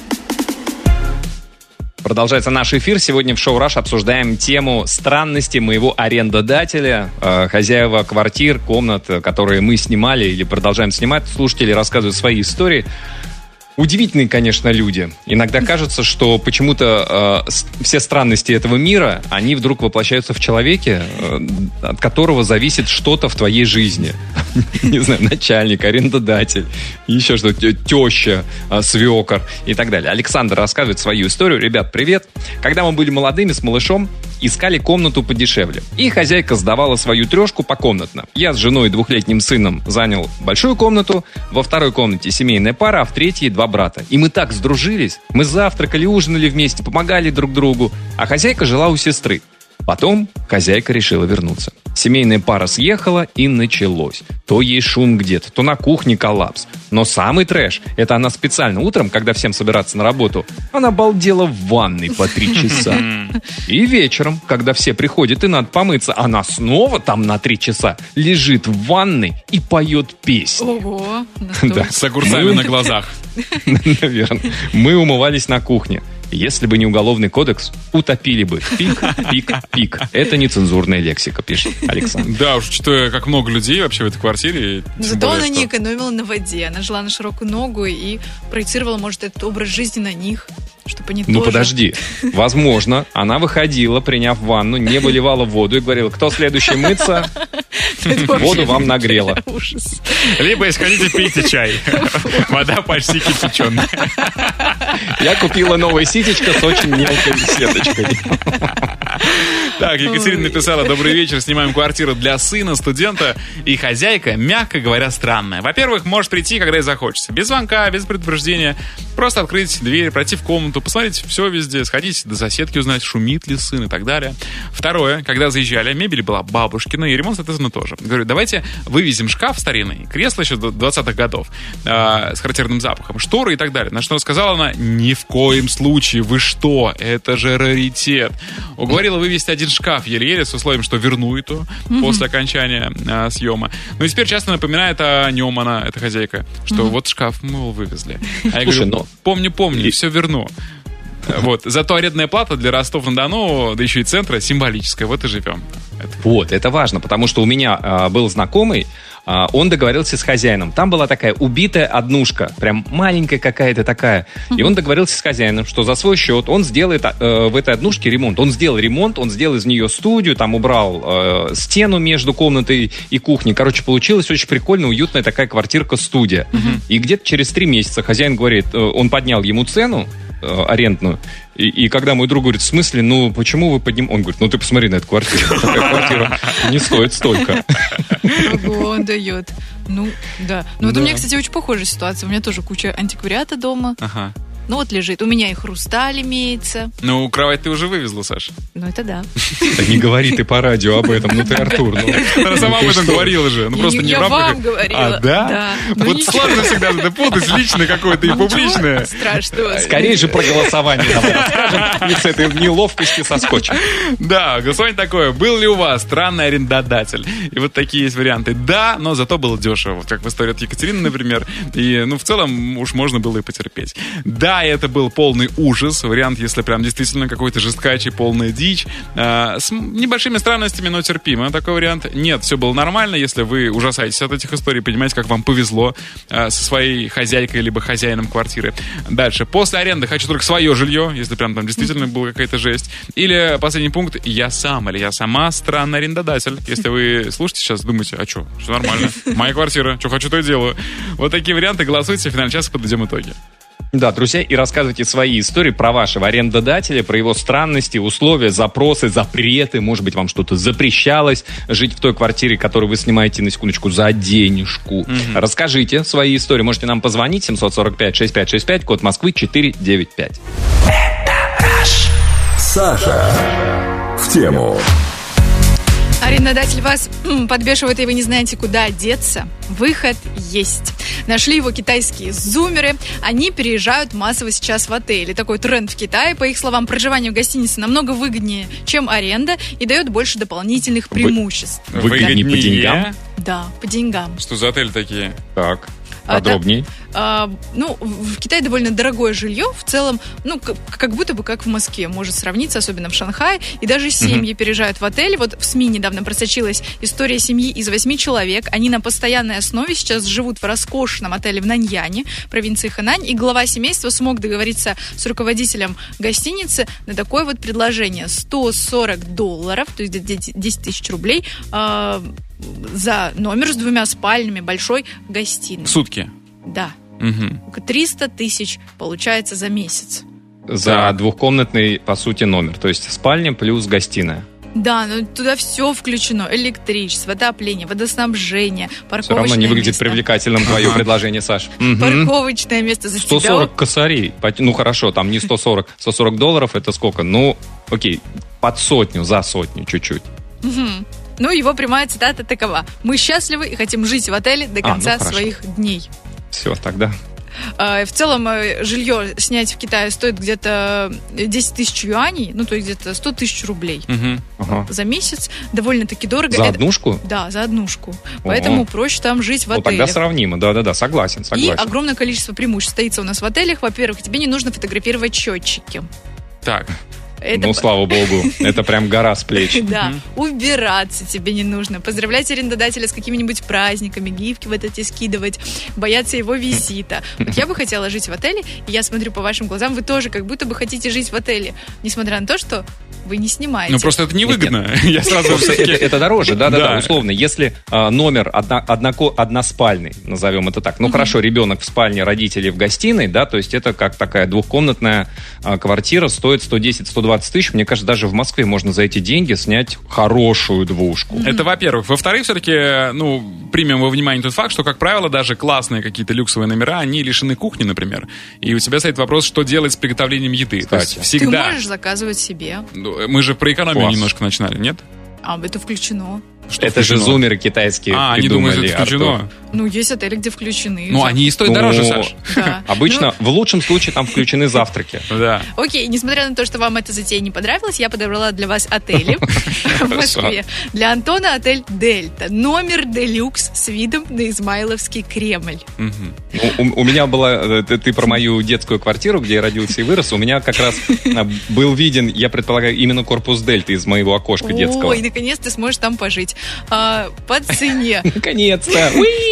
Продолжается наш эфир. Сегодня в шоу «Раш» обсуждаем тему странности моего арендодателя, э, хозяева квартир, комнат, которые мы снимали или продолжаем снимать. Слушатели рассказывают свои истории. Удивительные, конечно, люди. Иногда кажется, что почему-то э, с- все странности этого мира, они вдруг воплощаются в человеке, э, от которого зависит что-то в твоей жизни. Не знаю, начальник, арендодатель, еще что-то, теща, э, свекор и так далее. Александр рассказывает свою историю. Ребят, привет. Когда мы были молодыми с малышом, искали комнату подешевле. И хозяйка сдавала свою трешку покомнатно. Я с женой и двухлетним сыном занял большую комнату, во второй комнате семейная пара, а в третьей два брата. И мы так сдружились. Мы завтракали, ужинали вместе, помогали друг другу. А хозяйка жила у сестры. Потом хозяйка решила вернуться. Семейная пара съехала, и началось. То ей шум где-то, то на кухне коллапс. Но самый трэш — это она специально утром, когда всем собираться на работу, она балдела в ванной по три часа. И вечером, когда все приходят и надо помыться, она снова там на три часа лежит в ванной и поет песни. Ого. Да. С огурцами на глазах. Наверное. Мы умывались на кухне. Если бы не уголовный кодекс, утопили бы. Пик, пик, пик. Это нецензурная лексика, пишет Александр. Да, уж учитывая, как много людей вообще в этой квартире. и тем Зато более, она что- не экономила на воде. Она жила на широкую ногу и проецировала, может, этот образ жизни на них, чтобы они Ну тоже... подожди, возможно, она выходила, приняв ванну, не выливала воду и говорила, кто следующий мыться, Это вообще воду вам нагрела. Ужас. Либо, если хотите, пейте чай. Вода почти кипяченая. Я купила новое ситечко с очень мелкой сеточкой. Так, Екатерина написала: добрый вечер, снимаем квартиру для сына, студента, и хозяйка, мягко говоря, странная. Во-первых, может прийти, когда ей захочется. Без звонка, без предупреждения. Просто открыть дверь, пройти в комнату, посмотреть все везде, сходить до соседки, узнать, шумит ли сын и так далее. Второе, когда заезжали, мебель была бабушкина, и ремонт, соответственно, тоже. Говорю, давайте вывезем шкаф старинный, кресло еще двадцатых годов, э, с характерным запахом, шторы и так далее. На что сказала она: ни в коем случае, вы что, это же раритет. Уговорила вывезти один шкаф еле-еле с условием, что верну эту mm-hmm. после окончания э, съема. Ну и теперь часто напоминает о нем она, эта хозяйка, что mm-hmm. вот шкаф мы его вывезли. А я Слушай, говорю, но... помню, помню, и... все верну. Вот. Зато арендная плата для Ростова-на-Дону, да еще и центра, символическая. Вот и живем. Это... Вот, это важно, потому что у меня а, был знакомый, а, он договорился с хозяином. Там была такая убитая однушка, прям маленькая какая-то такая. Mm-hmm. И он договорился с хозяином, что за свой счет он сделает а, в этой однушке ремонт. Он сделал ремонт, он сделал из нее студию, там убрал а, стену между комнатой и кухней. Короче, получилась очень прикольная, уютная такая квартирка-студия. Mm-hmm. И где-то через три месяца хозяин говорит, он поднял ему цену арендную. И, и когда мой друг говорит, в смысле, ну, почему вы подним... Он говорит, ну, ты посмотри на эту квартиру. Такая квартира не стоит столько. Ого, он дает. Ну, да. Ну, вот у меня, кстати, очень похожая ситуация. У меня тоже куча антиквариата дома. Ага. Ну, вот лежит. У меня и хрусталь имеется. Ну, кровать ты уже вывезла, Саша. Ну, это да. Да не говори ты по радио об этом. Ну, ты, Артур. Она сама об этом говорила же. Ну, просто не в рамках... Я вам говорила. А, да? Вот сложно всегда это путать личное какое-то и публичное. Страшно. Скорее же про голосование нам расскажем. И с этой неловкости соскочим. Да, голосование такое. Был ли у вас странный арендодатель? И вот такие есть варианты. Да, но зато было дешево. Вот как в истории от Екатерины, например. И, ну, в целом, уж можно было и потерпеть. Да, Да, это был полный ужас. Вариант, если прям действительно какой-то жесткачий, полная дичь. Э, с небольшими странностями, но терпимо. Такой вариант. Нет, все было нормально. Если вы ужасаетесь от этих историй, понимаете, как вам повезло э, со своей хозяйкой либо хозяином квартиры. Дальше. После аренды хочу только свое жилье, если прям там действительно была какая-то жесть. Или последний пункт. Я сам или я сама странный арендодатель. Если вы слушаете сейчас, думаете, а что? Все нормально. Моя квартира. Что хочу, то и делаю. Вот такие варианты. Голосуйте. В финале часа подведем итоги. Да, друзья, и рассказывайте свои истории про вашего арендодателя, про его странности, условия, запросы, запреты. Может быть, вам что-то запрещалось жить в той квартире, которую вы снимаете, на секундочку, за денежку. Mm-hmm. Расскажите свои истории. Можете нам позвонить семьсот сорок пять шестьдесят пять шестьдесят пять, код Москвы четыреста девяносто пять. Это Rush. Саша в тему. Арендодатель вас подбешивает, и вы не знаете, куда деться. Выход есть. Нашли его китайские зумеры. Они переезжают массово сейчас в отели. Такой тренд в Китае. По их словам, проживание в гостинице намного выгоднее, чем аренда, и дает больше дополнительных преимуществ. Вы... Выгоднее по деньгам? Да, по деньгам. Что за отели такие? Так. Подробней. А, да, а, ну, в Китае довольно дорогое жилье. В целом, ну, как, как будто бы как в Москве. Может сравниться, особенно в Шанхае. И даже семьи mm-hmm. переезжают в отель. Вот в СМИ недавно просочилась история семьи из восьми человек. Они на постоянной основе сейчас живут в роскошном отеле в Наньяне, провинции Хэнань. И глава семейства смог договориться с руководителем гостиницы на такое вот предложение. сто сорок долларов, то есть десять тысяч рублей, э, за номер с двумя спальнями, большой гостиной. Сутки? Да. Угу. триста тысяч получается за месяц. За да. двухкомнатный, по сути, номер. То есть спальня плюс гостиная. Да, но туда все включено. Электричество, отопление, водоснабжение, парковочное место. Все равно не выглядит место. Привлекательным твое предложение, Саш. Парковочное место за сто сорок косарей. Ну, хорошо, там не сто сорок. сто сорок долларов это сколько? Ну, окей, под сотню, за сотню чуть-чуть. Ну, его прямая цитата такова. Мы счастливы и хотим жить в отеле до конца а, ну, своих дней. Все, тогда... В целом, жилье снять в Китае стоит где-то десять тысяч юаней, ну, то есть где-то сто тысяч рублей угу. ага. за месяц. Довольно-таки дорого. За однушку? Это... Да, за однушку. О-о. Поэтому проще там жить в ну, отеле. Тогда сравнимо, да-да-да, согласен, согласен. И огромное количество преимуществ стоится у нас в отелях. Во-первых, тебе не нужно фотографировать счетчики. Так. Это... Ну, слава богу, это прям гора с плеч. Да, убираться тебе не нужно. Поздравлять арендодателя с какими-нибудь праздниками, гифки вот эти скидывать, бояться его визита. Вот я бы хотела жить в отеле, и я смотрю по вашим глазам, вы тоже как будто бы хотите жить в отеле. Несмотря на то, что вы не снимаете. Ну, просто это невыгодно. Я сразу Просто это, это дороже, да, да, Да. да, условно. Если а, номер одна, однако, односпальный, назовем это так, ну хорошо, ребенок в спальне, родители в гостиной, да, то есть это как такая двухкомнатная а, квартира, стоит сто десять - сто двадцать тысяч. Мне кажется, даже в Москве можно за эти деньги снять хорошую двушку. Это, во-первых. Во-вторых, все-таки, ну, примем во внимание тот факт, что, как правило, даже классные какие-то люксовые номера, они лишены кухни, например. И у тебя стоит вопрос, что делать с приготовлением еды. То Кстати. есть Ты всегда... можешь заказывать себе. Ну, Мы же про экономию Класс. немножко начинали, нет? А, это включено. Что Это же включено? зумеры китайские А, они придумали, думают, это включено. Артур. Ну, есть отели, где включены. Ну, они и стоят Ну, дороже, Саш. Да. Обычно, в лучшем случае, там включены завтраки. Да. Окей, несмотря на то, что вам эта затея не понравилась, я подобрала для вас отели в Москве. Для Антона отель «Дельта». Номер делюкс с видом на Измайловский Кремль. Мгм. Ну, У, у меня была, э, ты, ты про мою детскую квартиру, где я родился и вырос, у меня как раз а, был виден, я предполагаю, именно корпус Дельты из моего окошка детского. Ой, наконец ты сможешь там пожить. А, по цене. Наконец-то!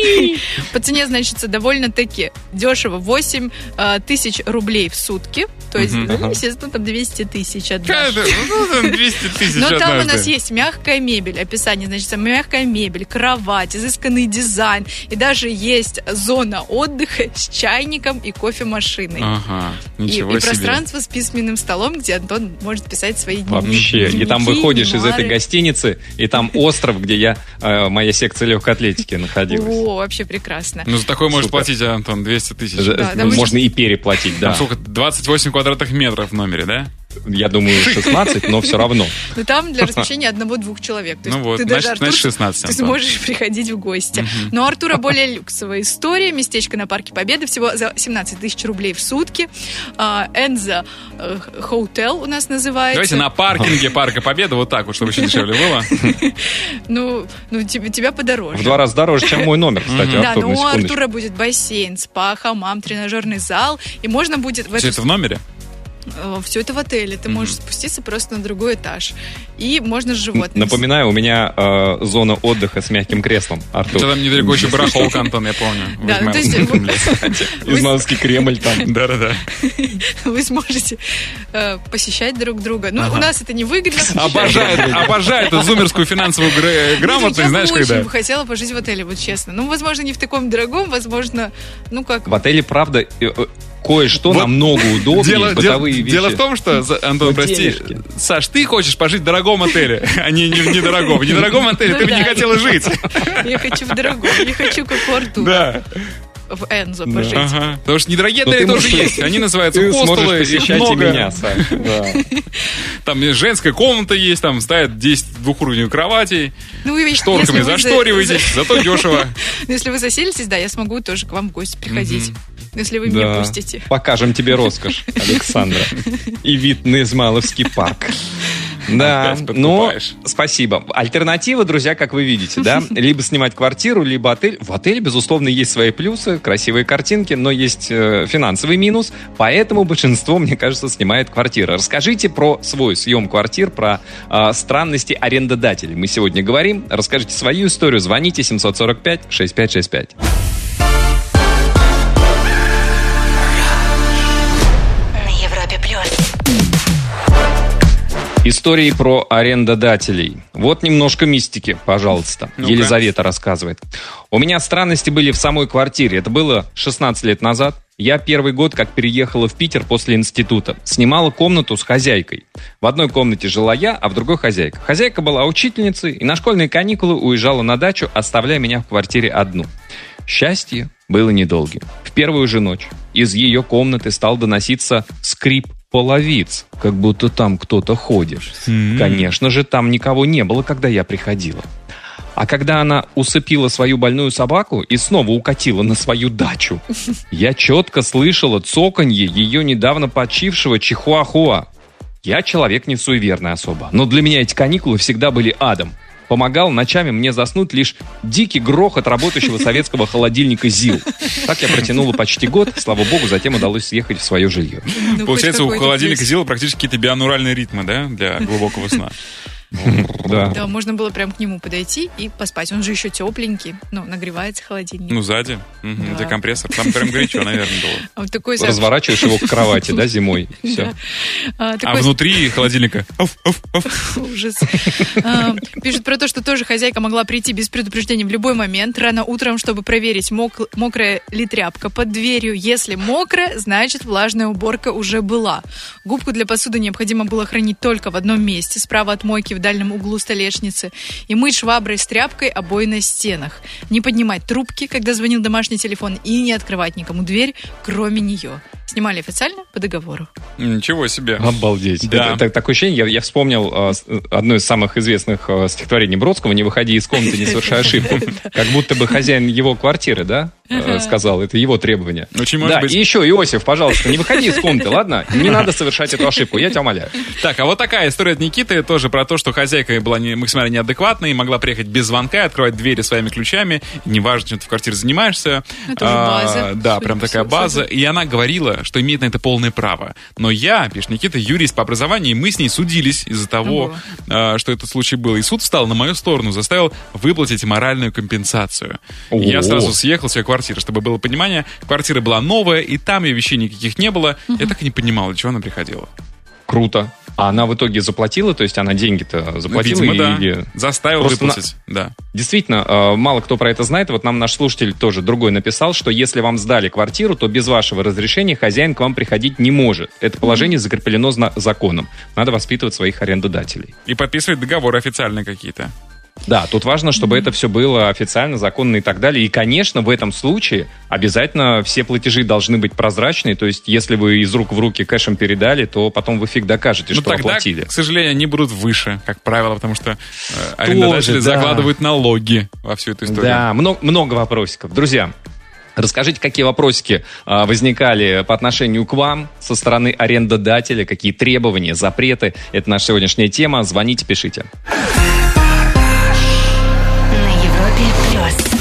По цене, значит, довольно-таки дешево. восемь а, тысяч рублей в сутки. То есть, Мгм. ну, естественно, там двести тысяч отдашь. Какая ты- ну, там двести тысяч Но там у однажды. нас есть мягкая мебель, описание, значит, мягкая мебель, кровать, изысканный дизайн, и даже есть зона отдыха с чайником и кофемашиной. Ага, И, ничего и себе. пространство с письменным столом, где Антон может писать свои дневники. Вообще. И там дневники, выходишь из этой мемуары. гостиницы, и там остров, где я, э, моя секция легкой атлетики находилась. О, вообще прекрасно. Ну, за такое можешь Супер. платить, Антон, двести тысяч. Ж- Да, ну, да, можно и переплатить, Там да. сколько? двадцать восемь квадратных метров в номере, да? Я думаю, шестнадцать, но все равно. Но там для размещения одного-двух человек. То есть Ну вот, ты даже, значит- Артур, значит, шестнадцать, ты Антон. сможешь приходить в гости. Но у Артура более люксовая история. Местечко на Парке Победы всего за семнадцать тысяч рублей в сутки. А, Энза э, Hotel у нас называется. Давайте на паркинге Парка Победы вот так вот, чтобы еще дешевле было. Ну, ну тебе, тебя подороже. В два раза дороже, чем мой номер, кстати, Да, Артур, но на у секундочку. Артура будет бассейн, спа, хамам, тренажерный зал. И можно будет в Все эту это в номере? все это в отеле. Ты можешь спуститься просто на другой этаж. И можно с животными. Напоминаю, у меня э, зона отдыха с мягким креслом, У Артур. тебя там недалеко еще барахолка, Антон, я помню. в Да, ну, то есть Измайловском вы- Кремле. Измайловский Кремль там. Да-да-да. Вы сможете э, посещать друг друга. Ну, у нас это не выгодно. Обожает, обожает эту зумерскую финансовую гра- грамотность, Я знаешь, бы очень когда... бы хотела пожить в отеле, вот честно. Ну, возможно, не в таком дорогом, возможно, ну как... В отеле, правда, э, э, кое-что Вот намного удобнее, Дело, бытовые дело- вещи. дело в том, что, за- Антон, Ну, прости, денежки. Саш, ты хочешь пожить в дорогом отеле, а не не в недорогом. В недорогом отеле Ну ты бы не да. хотела жить. Я хочу в дорогом, я хочу как у Артура Да. в Энзо пожить. Ага. Потому что недорогие Но отели ты тоже можешь- есть. Они называются Ты сможешь хостелы, их посещать и много. меня, Саш. Да. Там и женская комната есть, там стоят десять двухуровневых кроватей, Ну, и если шторками вы за- зашториваетесь, зато дешево. Ну, если вы заселитесь, да, я смогу тоже к вам в гости приходить. Если вы меня Да. пустите. Покажем тебе роскошь, Александра. И вид на Измайловский парк. Да, Опять но подкупаешь. спасибо. Альтернатива, друзья, как вы видите, да, либо снимать квартиру, либо отель. В отеле, безусловно, есть свои плюсы, красивые картинки, но есть э, финансовый минус, поэтому большинство, мне кажется, снимает квартиры. Расскажите про свой съем квартир, про э, странности арендодателей. Мы сегодня говорим. Расскажите свою историю. Звоните семьсот сорок пять шестьдесят пять шестьдесят пять. На Европе плюс. Истории про арендодателей. Вот немножко мистики, пожалуйста. Ну-ка. Елизавета рассказывает. У меня странности были в самой квартире. Это было шестнадцать лет назад. Я первый год как переехала в Питер после института. Снимала комнату с хозяйкой. В одной комнате жила я, а в другой хозяйка. Хозяйка была учительницей и на школьные каникулы уезжала на дачу, оставляя меня в квартире одну. Счастье было недолгим. В первую же ночь из ее комнаты стал доноситься скрип половиц, как будто там кто-то ходит. Конечно же, там никого не было, когда я приходила. А когда она усыпила свою больную собаку и снова укатила на свою дачу, я четко слышала цоканье ее недавно почившего чихуахуа. Я человек не суеверный особо, но для меня эти каникулы всегда были адом. Помогал ночами мне заснуть лишь дикий грохот работающего советского холодильника ЗИЛ. Так я протянула почти год, слава богу, затем удалось съехать в свое жилье. Ну, Получается, хоть у какой-то холодильника плюс. Зила практически какие-то бионуральные ритмы, да, для глубокого сна. Да. Да, можно было прям к нему подойти и поспать. Он же еще тепленький, ну, нагревается холодильник. Ну, сзади. Угу, Да. где компрессор. Там прям горячо, наверное, было. А вот такой Разворачиваешь его к кровати, да, зимой. Все. А, А такой внутри холодильника... Оф, оф, оф. ужас. А, Пишут про то, что тоже хозяйка могла прийти без предупреждения в любой момент, рано утром, чтобы проверить, мок- мокрая ли тряпка под дверью. Если мокрая, значит, влажная уборка уже была. Губку для посуды необходимо было хранить только в одном месте, справа от мойки в дальнем углу столешницы, и мыть шваброй с тряпкой обои на стенах. Не поднимать трубки, когда звонил домашний телефон, и не открывать никому дверь, кроме нее. Снимали официально по договору. Ничего себе. Обалдеть. Да. Это, это такое ощущение, я, я вспомнил э, с- одно из самых известных э, стихотворений Бродского «Не выходи из комнаты, не совершай ошибку». Как будто бы хозяин его квартиры, да, э, сказал, это его требование. Очень может Да, быть. и еще, Иосиф, пожалуйста, не выходи из комнаты, ладно? Не надо совершать эту ошибку, я тебя умоляю. Так, а вот такая история от Никиты, тоже про то, что хозяйка была не, максимально неадекватной, могла приехать без звонка и открывать двери своими ключами. Неважно, чем ты в квартире занимаешься. Это уже база. А, да, Судя прям по такая всему, база. И она говорила, что имеет на это полное право. Но я, пишет Никита, юрист по образованию, и мы с ней судились из-за того, а, что этот случай был. И суд встал на мою сторону, заставил выплатить моральную компенсацию. И я О. сразу съехал в свою квартиру, чтобы было понимание. Квартира была новая, и там ее вещей никаких не было. Я так и не понимал, для чего она приходила. Круто. А она в итоге заплатила, то есть она деньги-то заплатила? Видимо, да. или- Заставил Просто выплатить, да. Действительно, э, мало кто про это знает. Вот нам наш слушатель тоже другой написал, что если вам сдали квартиру, то без вашего разрешения хозяин к вам приходить не может. Это положение закреплено зна- законом. Надо воспитывать своих арендодателей. И подписывать договоры официальные какие-то. Да, тут важно, чтобы это все было официально, законно и так далее. И, конечно, в этом случае обязательно все платежи должны быть прозрачные. То есть, если вы из рук в руки кэшем передали, то потом вы фиг докажете, Но что тогда, оплатили. к сожалению, они будут выше, как правило, потому что э, арендодатели да. закладывают налоги во всю эту историю. Да, много, много вопросиков. Друзья, расскажите, какие вопросики а, возникали по отношению к вам со стороны арендодателя, какие требования, запреты. Это наша сегодняшняя тема. Звоните, пишите. На Европе плюс.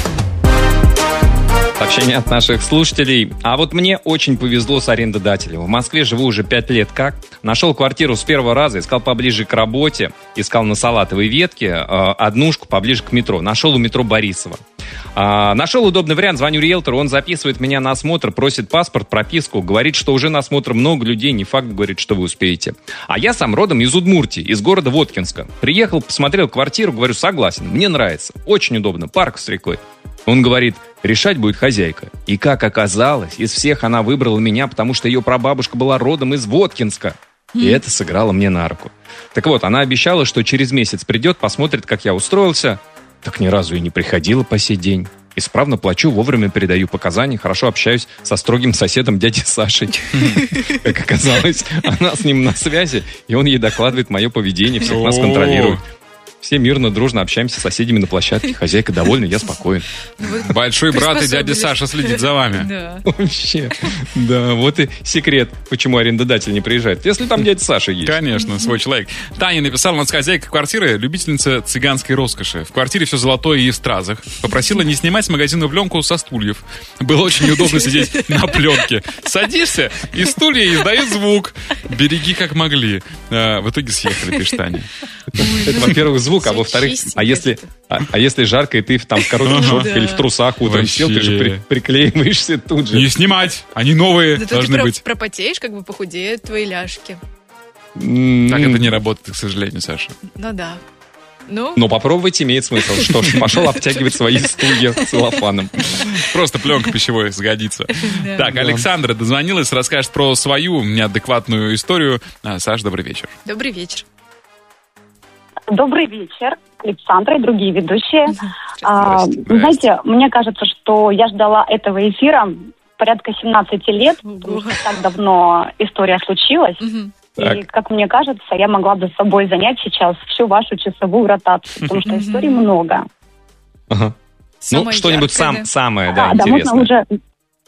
Сообщение от наших слушателей. А вот мне очень повезло с арендодателем. В Москве живу уже пять лет как. Нашел квартиру с первого раза, искал поближе к работе, искал на Салатовой ветке, э, однушку поближе к метро. Нашел у метро Борисова. А, нашел удобный вариант, звоню риэлтору, он записывает меня на осмотр, просит паспорт, прописку, говорит, что уже на осмотр много людей, не факт, говорит, что вы успеете. А я сам родом из Удмуртии, из города Воткинска. Приехал, посмотрел квартиру, говорю, согласен, мне нравится, очень удобно, парк с рекой. Он говорит, решать будет хозяйка. И как оказалось, из всех она выбрала меня, потому что ее прабабушка была родом из Воткинска. И это сыграло мне на руку. Так вот, она обещала, что через месяц придет, посмотрит, как я устроился. Так ни разу и не приходила по сей день. Исправно плачу, вовремя передаю показания, хорошо общаюсь со строгим соседом дядей Сашей. Как оказалось, она с ним на связи, и он ей докладывает мое поведение, всех нас контролирует. Все мирно, дружно общаемся с соседями на площадке. Хозяйка довольна, я спокоен. Большой брат и дядя Приспособились. Саша следит за вами. Да. Вообще. Да, вот и секрет, почему арендодатель не приезжает. Если там дядя Саша есть. Конечно, свой человек. Таня написала, у нас хозяйка квартиры, любительница цыганской роскоши. В квартире все золотое и в стразах. Попросила не снимать с магазина пленку со стульев. Было очень неудобно сидеть на пленке. Садишься, и стулья издают звук. Береги как могли. А, в итоге съехали, пишет Таня. Это, во-первых, звук, а Всё во-вторых, чистенько а если, где-то. а, а если жарко, и ты в, там в коротких шортах Да. или в трусах утром Вообще. сел, ты же при- приклеиваешься тут же. Не снимать, они новые Зато ты должны про- быть. пропотеешь, как бы похудеют твои ляжки. М, Так это не работает, к сожалению, Саша. Ну да. Ну, Но попробовать имеет смысл. Что ж, пошел обтягивать свои стулья целлофаном. Просто пленка пищевой сгодится. Да. Так, Александра дозвонилась, расскажет про свою неадекватную историю. А, Саш, добрый вечер. добрый вечер. Добрый вечер, Александра и другие ведущие. А, Здрасте. вы знаете, мне кажется, что я ждала этого эфира порядка семнадцати лет, потому что так давно история случилась. Мгм. И, Так. как мне кажется, я могла бы с собой занять сейчас всю вашу часовую ротацию, потому что историй много. Ага. Ну, Самое что-нибудь яркое, сам, да. самое, да, А, да, можно интересное. уже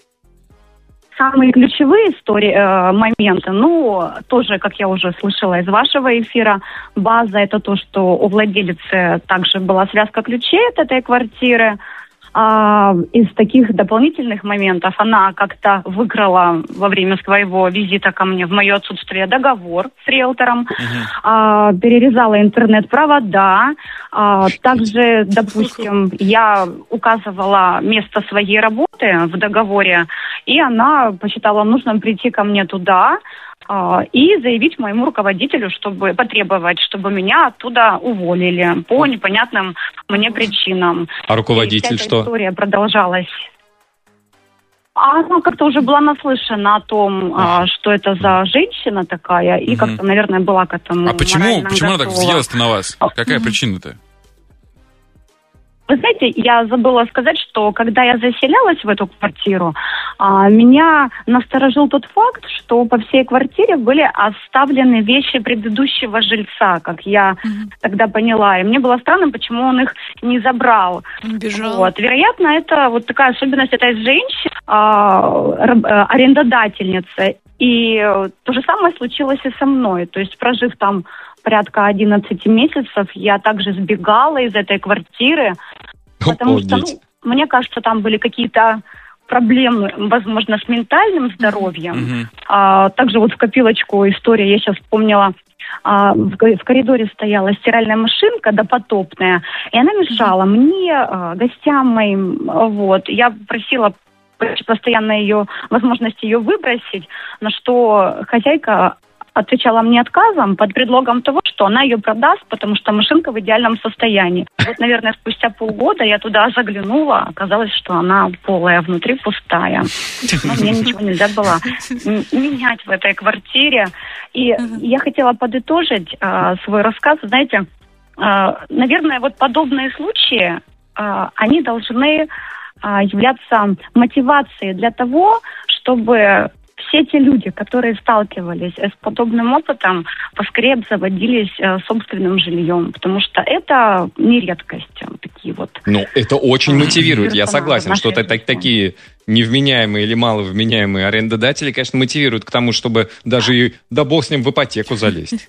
самые ключевые истории, э, моменты, ну, тоже, как я уже слышала из вашего эфира, база — это то, что у владелицы также была связка ключей от этой квартиры, А, из таких дополнительных моментов она как-то выкрала во время своего визита ко мне в мое отсутствие договор с риэлтором, uh-huh. а, перерезала интернет-провода. А, также, допустим, я указывала место своей работы в договоре, и она посчитала нужным прийти ко мне туда и заявить моему руководителю, чтобы потребовать, чтобы меня оттуда уволили по непонятным мне причинам. А руководитель и вся эта что? История продолжалась. А она как-то уже была наслышана о том, а, что это за женщина такая, и угу. как-то, наверное, была к этому. А почему, почему она так готова. взъелась-то на вас? Какая угу. причина-то? Вы знаете, я забыла сказать, что когда я заселялась в эту квартиру, а, меня насторожил тот факт, что по всей квартире были оставлены вещи предыдущего жильца, как я mm-hmm. тогда поняла. И мне было странно, почему он их не забрал. Бежал. Вот. Вероятно, это вот такая особенность этой женщины, а, арендодательницы. И то же самое случилось и со мной. То есть, прожив там порядка одиннадцать месяцев, я также сбегала из этой квартиры, потому что, ну, мне кажется, там были какие-то проблемы, возможно, с ментальным здоровьем. Mm-hmm. А, также вот в копилочку история, я сейчас вспомнила, а, в, в коридоре стояла стиральная машинка допотопная, и она мешала mm-hmm. мне, а, гостям моим, вот. Я просила постоянно ее, возможность ее выбросить, на что хозяйка отвечала мне отказом под предлогом того, что она ее продаст, потому что машинка в идеальном состоянии. Вот, наверное, спустя полгода я туда заглянула, оказалось, что она полая, внутри пустая. Но мне ничего нельзя было менять в этой квартире. И я хотела подытожить э, свой рассказ. Знаете, э, наверное, вот подобные случаи, э, они должны э, являться мотивацией для того, чтобы все те люди, которые сталкивались с подобным опытом, поскорее обзаводились э, собственным жильем, потому что это не редкость. Такие вот. Ну, это очень мотивирует, я согласен, что так, такие невменяемые или маловменяемые арендодатели, конечно, мотивируют к тому, чтобы даже и, да бог с ним, в ипотеку залезть.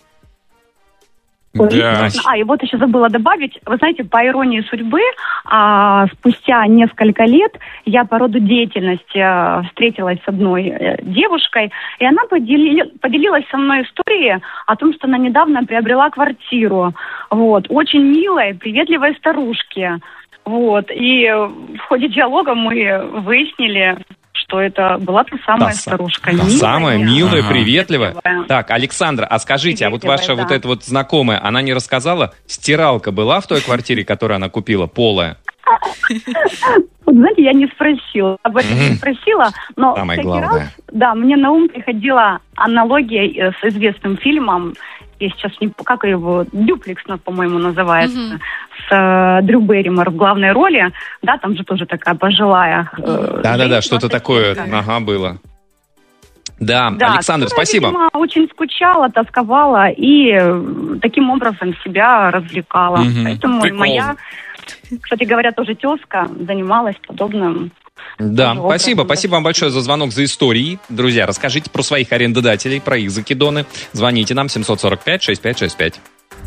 Да. А, и вот еще забыла добавить, вы знаете, по иронии судьбы, а, спустя несколько лет я по роду деятельности а, встретилась с одной а, девушкой, и она подели, поделилась со мной историей о том, что она недавно приобрела квартиру, вот, очень милой, приветливой старушки, вот, и в ходе диалога мы выяснили, что это была та самая та старушка. Та милая, самая милая, ага. приветливая. приветливая. Так, Александра, а скажите, а вот ваша да. вот эта вот знакомая, она не рассказала, стиралка была в той квартире, которую она купила, полая? Вот, знаете, я не спросила, об этом не спросила, но самое всякий главное. раз, да, мне на ум приходила аналогия с известным фильмом, я сейчас не... Как его? «Дюплекс», по-моему, называется. Mm-hmm. С э, Дрю Берримор в главной роли. Да, там же тоже такая пожилая... Э, Да-да-да, что-то такое да. ага, было. Да, да, Александр, спасибо. Я, очень скучала, тосковала и таким образом себя развлекала. Mm-hmm. Поэтому Прикол. моя, кстати говоря, тоже тезка занималась подобным. Да, спасибо. Спасибо вам большое за звонок, за истории. Друзья, расскажите про своих арендодателей, про их закидоны. Звоните нам семь сорок пять шестьдесят пять шестьдесят пять.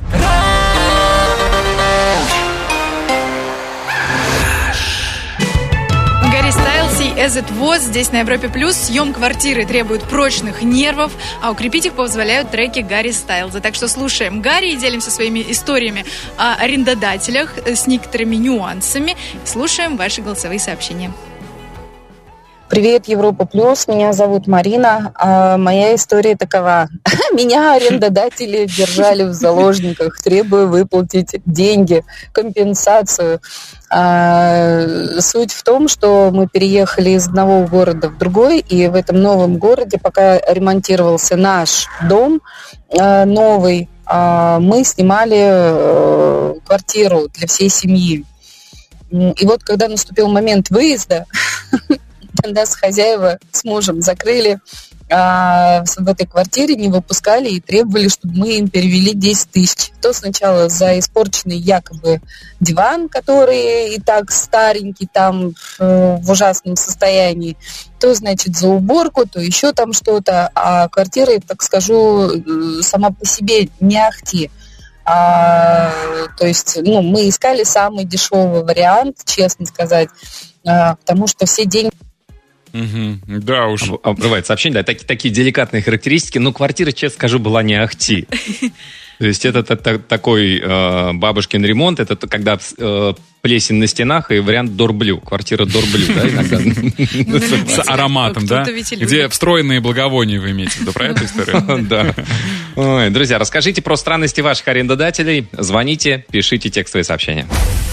Гарри Стайлз и As It Was здесь на Европе Плюс. Съем квартиры требует прочных нервов, а укрепить их позволяют треки Гарри Стайлза. Так что слушаем Гарри и делимся своими историями о арендодателях с некоторыми нюансами. Слушаем ваши голосовые сообщения. Привет, Европа Плюс. Меня зовут Марина. А моя история такова. Меня арендодатели держали в заложниках, требуя выплатить деньги, компенсацию. А, суть в том, что мы переехали из одного города в другой, и в этом новом городе, пока ремонтировался наш дом а, новый, а, мы снимали а, квартиру для всей семьи. И вот когда наступил момент выезда, нас хозяева с мужем закрыли а, в этой квартире, не выпускали и требовали, чтобы мы им перевели десять тысяч. То сначала за испорченный якобы диван, который и так старенький, там э, в ужасном состоянии, то, значит, за уборку, то еще там что-то. А квартира, так скажу, сама по себе не ахти. А, то есть, ну, мы искали самый дешевый вариант, честно сказать, а, потому что все деньги... Угу. Да уж. Обрывает сообщение, да, так, такие деликатные характеристики, но квартира, честно скажу, была не ахти. То есть это, это, это такой э, бабушкин ремонт, это когда э, плесень на стенах и вариант дорблю, квартира дорблю, да, иногда. С ароматом, да? Где встроенные благовония вы имеете в виду, про эту историю? Да. Ой, друзья, расскажите про странности ваших арендодателей, звоните, пишите текстовые сообщения.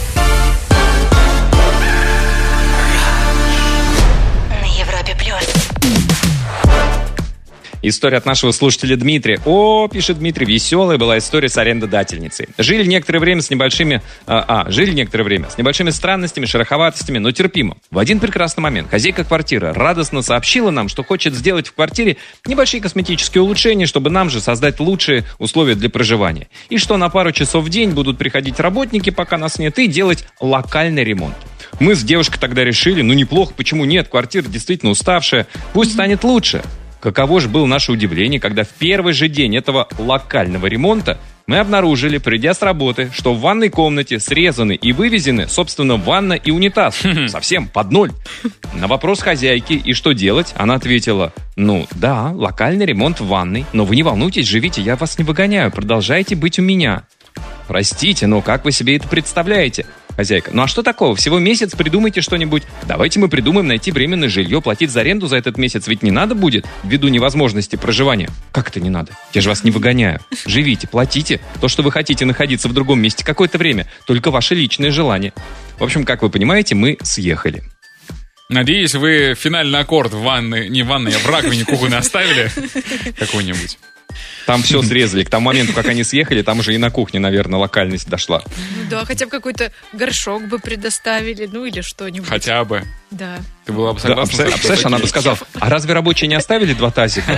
История от нашего слушателя Дмитрия. О, пишет Дмитрий, веселая была история с арендодательницей. Жили некоторое время с небольшими... А, а, жили некоторое время с небольшими странностями, шероховатостями, но терпимо. В один прекрасный момент хозяйка квартиры радостно сообщила нам, что хочет сделать в квартире небольшие косметические улучшения, чтобы нам же создать лучшие условия для проживания. И что на пару часов в день будут приходить работники, пока нас нет, и делать локальный ремонт. Мы с девушкой тогда решили, ну неплохо, почему нет, квартира действительно уставшая, пусть станет лучше. Каково же было наше удивление, когда в первый же день этого локального ремонта мы обнаружили, придя с работы, что в ванной комнате срезаны и вывезены, собственно, ванна и унитаз. Совсем под ноль. На вопрос хозяйки, и что делать, она ответила, ну да, локальный ремонт в ванной, но вы не волнуйтесь, живите, я вас не выгоняю, продолжайте быть у меня. Простите, но как вы себе это представляете? Хозяйка, ну а что такого? Всего месяц, придумайте что-нибудь. Давайте мы придумаем найти временное жилье, платить за аренду за этот месяц ведь не надо будет, ввиду невозможности проживания. Как это не надо? Я же вас не выгоняю. Живите, платите. То, что вы хотите находиться в другом месте какое-то время, только ваше личное желание. В общем, как вы понимаете, мы съехали. Надеюсь, вы финальный аккорд в ванной, не в ванной, а в раковине кухонной оставили какой-нибудь. Там все срезали. К тому моменту, как они съехали, там уже и на кухне, наверное, локальность дошла. Ну да, хотя бы какой-то горшок бы предоставили, ну или что-нибудь. Хотя бы. Да. Ты была бы согласна? Да, представляешь, она бы сказала, а разве рабочие не оставили два тазика?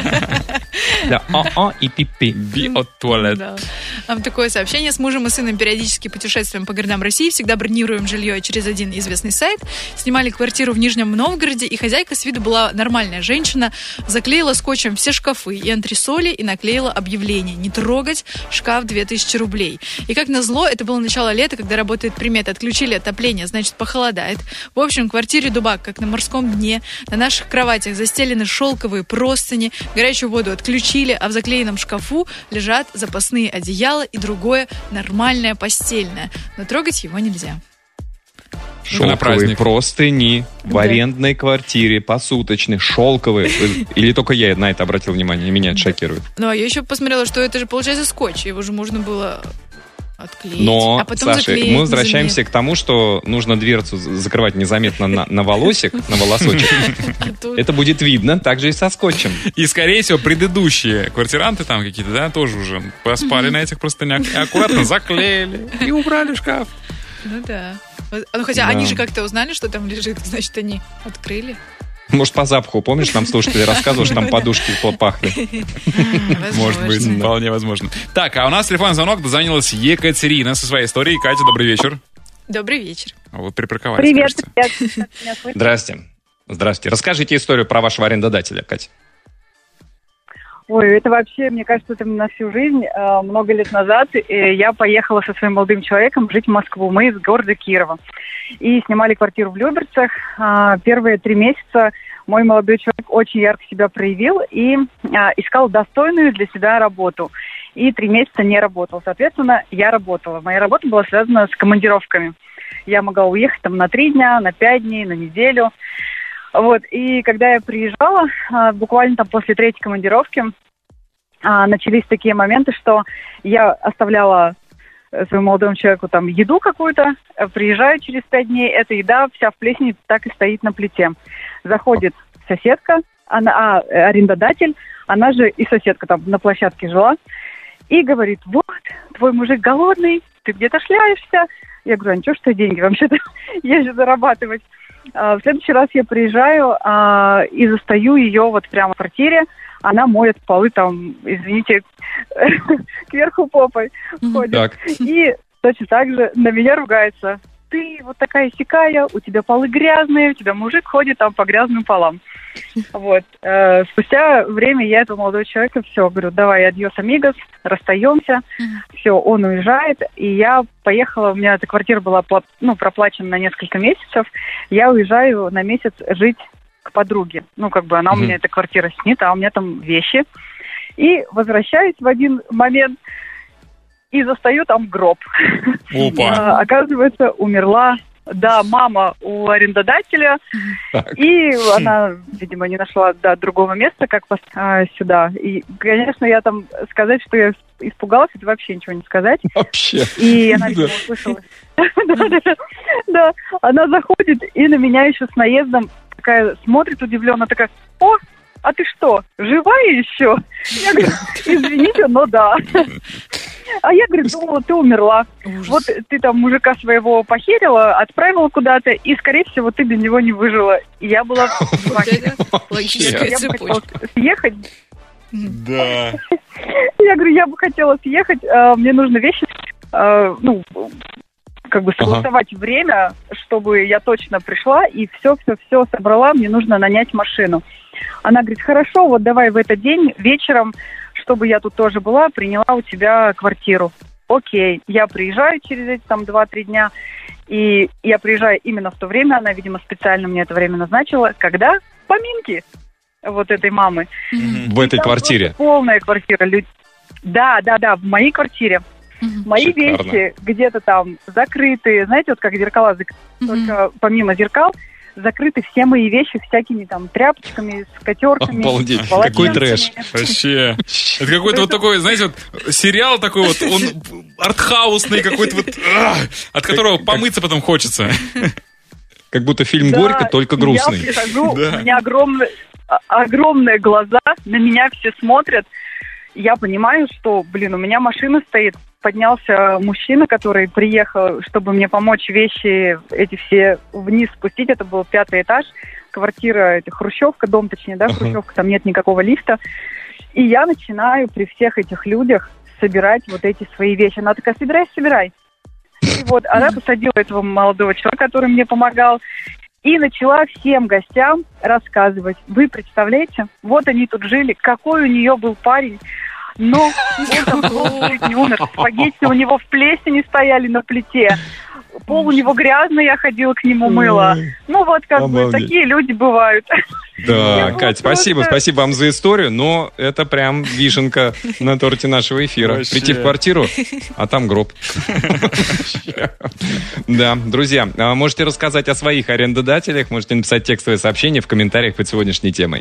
Для а-а и пипи. Биотуалет. Да. Нам такое сообщение. С мужем и сыном периодически путешествуем по городам России, всегда бронируем жилье через один известный сайт. Снимали квартиру в Нижнем Новгороде, и хозяйка с виду была нормальная женщина, заклеила скотчем все шкафы и антресоли и наклеила объявление «Не трогать, шкаф две тысячи рублей». И как назло, это было начало лета, когда работает примета «Отключили отопление, значит похолодает». В общем, в квартире дубак, как на морском дне. На наших кроватях застелены шелковые простыни, горячую воду отключили, а в заклеенном шкафу лежат запасные одеяла и другое нормальное постельное. Но трогать его нельзя. Шелковые простыни в Да. арендной квартире, посуточные, шелковые. Или только я на это обратил внимание, меня это шокирует. Ну, а я еще посмотрела, что это же, получается, скотч. Его же можно было отклеить, Но, а потом Саша, заклеить мы на возвращаемся земле. к тому, что нужно дверцу закрывать незаметно на, на волосик, на волосочек. Это будет видно, так же и со скотчем. И, скорее всего, предыдущие квартиранты там какие-то, да, тоже уже поспали на этих простынях и аккуратно заклеили и убрали шкаф. Ну да. Вот, Ну, хотя Да. они же как-то узнали, что там лежит, значит, они открыли. Может, по запаху, помнишь, нам слушатели рассказывали, что там подушки пахли. Может быть, вполне возможно. Так, а у нас телефонный звонок, дозвонилась Екатерина со своей историей. Катя, добрый вечер. Добрый вечер. А вы припарковались, Привет, кажется. привет. Меня слышно? Здрасте. Здравствуйте. Расскажите историю про вашего арендодателя, Катя. Ой, это вообще, мне кажется, это на всю жизнь. Э, Много лет назад э, я поехала со своим молодым человеком жить в Москву. Мы из города Кирова. И снимали квартиру в Люберцах. А, Первые три месяца мой молодой человек очень ярко себя проявил и а, искал достойную для себя работу. И три месяца не работал. Соответственно, я работала. Моя работа была связана с командировками. Я могла уехать там на три дня, на пять дней, на неделю. Вот, и когда я приезжала, а, буквально там после третьей командировки, а, начались такие моменты, что я оставляла э, своему молодому человеку там еду какую-то, э, приезжаю через пять дней, эта еда вся в плесени так и стоит на плите. Заходит соседка, она, а, э, арендодатель, она же и соседка там на площадке жила, и говорит: вот, твой мужик голодный, ты где-то шляешься. Я говорю: а ничего, что деньги, вообще-то езжу зарабатывать. А, в следующий раз я приезжаю а, и застаю ее вот прямо в квартире. Она моет полы там, извините, кверху попой ходит. Так. И точно так же на меня ругается. ты вот такая сякая, у тебя полы грязные, у тебя мужик ходит там по грязным полам. Вот. Э, спустя время я этого молодого человека, все, говорю, давай, адьос, амигос, расстаемся. Mm-hmm. Все, он уезжает, и я поехала, у меня эта квартира была ну, проплачена на несколько месяцев, я уезжаю на месяц жить к подруге. Ну, как бы она mm-hmm. у меня, эта квартира снята, а у меня там вещи. И возвращаюсь в один момент и застаю там гроб. Опа. Оказывается, умерла, да, мама у арендодателя. Так. И она, видимо, не нашла да, другого места, как а, сюда. И, конечно, я там сказать, что я испугалась, это вообще ничего не сказать. Вообще. И она, видимо, услышала. Да, она заходит и на меня еще с наездом такая смотрит удивленно, такая: о, а ты что, живая еще? Я говорю, извините, но да. А я, говорю, думала, ты умерла. Ужас. Вот ты там мужика своего похерила, отправила куда-то, и, скорее всего, ты без него не выжила. И я была в шоке. Логическая цепочка. Съехать. Да. Я говорю, я бы хотела съехать, мне нужно вещи, ну, как бы согласовать ага. время, чтобы я точно пришла и все-все-все собрала, мне нужно нанять машину. Она говорит, хорошо, вот давай в этот день вечером, чтобы я тут тоже была, приняла у тебя квартиру. Окей, я приезжаю через эти там два-три дня, и я приезжаю именно в то время, она, видимо, специально мне это время назначила, когда поминки вот этой мамы. Mm-hmm. В этой квартире? Полная квартира. Люд... Да, да, да, в моей квартире. Mm-hmm. Мои Шикарно. Вещи где-то там закрыты, знаете, вот как зеркала закрыты, mm-hmm. только помимо зеркал, закрыты все мои вещи всякими там тряпочками, скатерками. Обалдеть, какой трэш. Вообще. Это какой-то вот такой, знаете, вот сериал такой вот, он артхаусный какой-то вот, от которого помыться потом хочется. Как будто фильм «Горько», только грустный. Я прихожу, у меня огромные, огромные глаза, на меня все смотрят. Я понимаю, что, блин, у меня машина стоит. Поднялся мужчина, который приехал, чтобы мне помочь вещи эти все вниз спустить. Это был пятый этаж. Квартира, это хрущевка, дом точнее, да, хрущевка, там нет никакого лифта. И я начинаю при всех этих людях собирать вот эти свои вещи. Она такая, собирай, собирай. И вот она посадила этого молодого человека, который мне помогал, и начала всем гостям рассказывать. Вы представляете, вот они тут жили, какой у нее был парень. Но он там чуть не умер. Спагетти у него в плесени стояли на плите. Пол у него грязный, я ходила к нему мыла. Ну вот как Обалдеть. бы такие люди бывают. Да, Кать, спасибо, просто... спасибо вам за историю, но это прям вишенка на торте нашего эфира. Вообще. Прийти в квартиру, а там гроб. Да, друзья, можете рассказать о своих арендодателях, можете написать текстовое сообщение в комментариях под сегодняшней темой.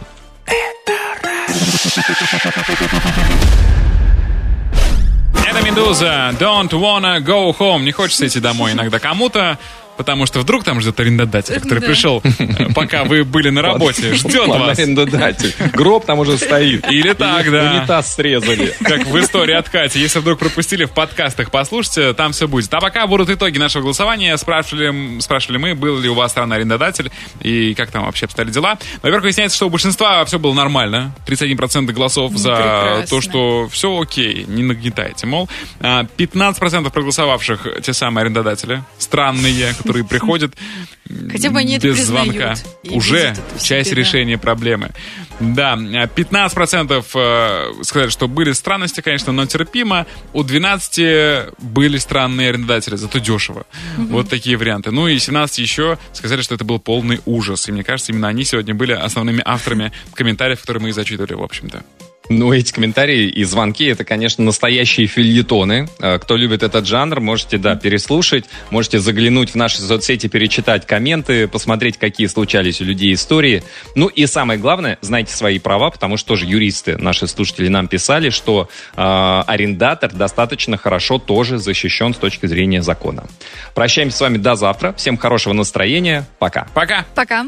Это «Медуза», «Don't wanna go home». Не хочется идти домой иногда кому-то, потому что вдруг там ждет арендодатель, который да. пришел, пока вы были на работе, ждет вас. Арендодатель. Гроб там уже стоит. Или так, да. Унитаз срезали. Как в истории от Кати. Если вдруг пропустили, в подкастах послушайте, там все будет. А пока будут итоги нашего голосования. Спрашивали, спрашивали мы, был ли у вас странный арендодатель и как там вообще обстояли дела. Во-первых, выясняется, что у большинства все было нормально. тридцать один процент голосов ну, за прекрасно. То, что все окей, не нагнетайте. Мол, пятнадцать процентов проголосовавших те самые арендодатели. Странные, которые приходят Хотя бы они без это звонка. Уже часть себе, решения да. проблемы. Да, пятнадцать процентов сказали, что были странности, конечно, но терпимо. У двенадцати были странные арендодатели, зато дешево. Угу. Вот такие варианты. Ну и семнадцать еще сказали, что это был полный ужас. И мне кажется, именно они сегодня были основными авторами комментариев, которые мы и зачитывали, в общем-то. Ну, эти комментарии и звонки, это, конечно, настоящие фельетоны. Кто любит этот жанр, можете, да, переслушать, можете заглянуть в наши соцсети, перечитать комменты, посмотреть, какие случались у людей истории. Ну, и самое главное, знайте свои права, потому что тоже юристы, наши слушатели, нам писали, что э, арендатор достаточно хорошо тоже защищен с точки зрения закона. Прощаемся с вами до завтра. Всем хорошего настроения. Пока. Пока. Пока.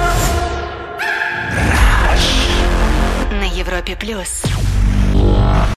Европе плюс.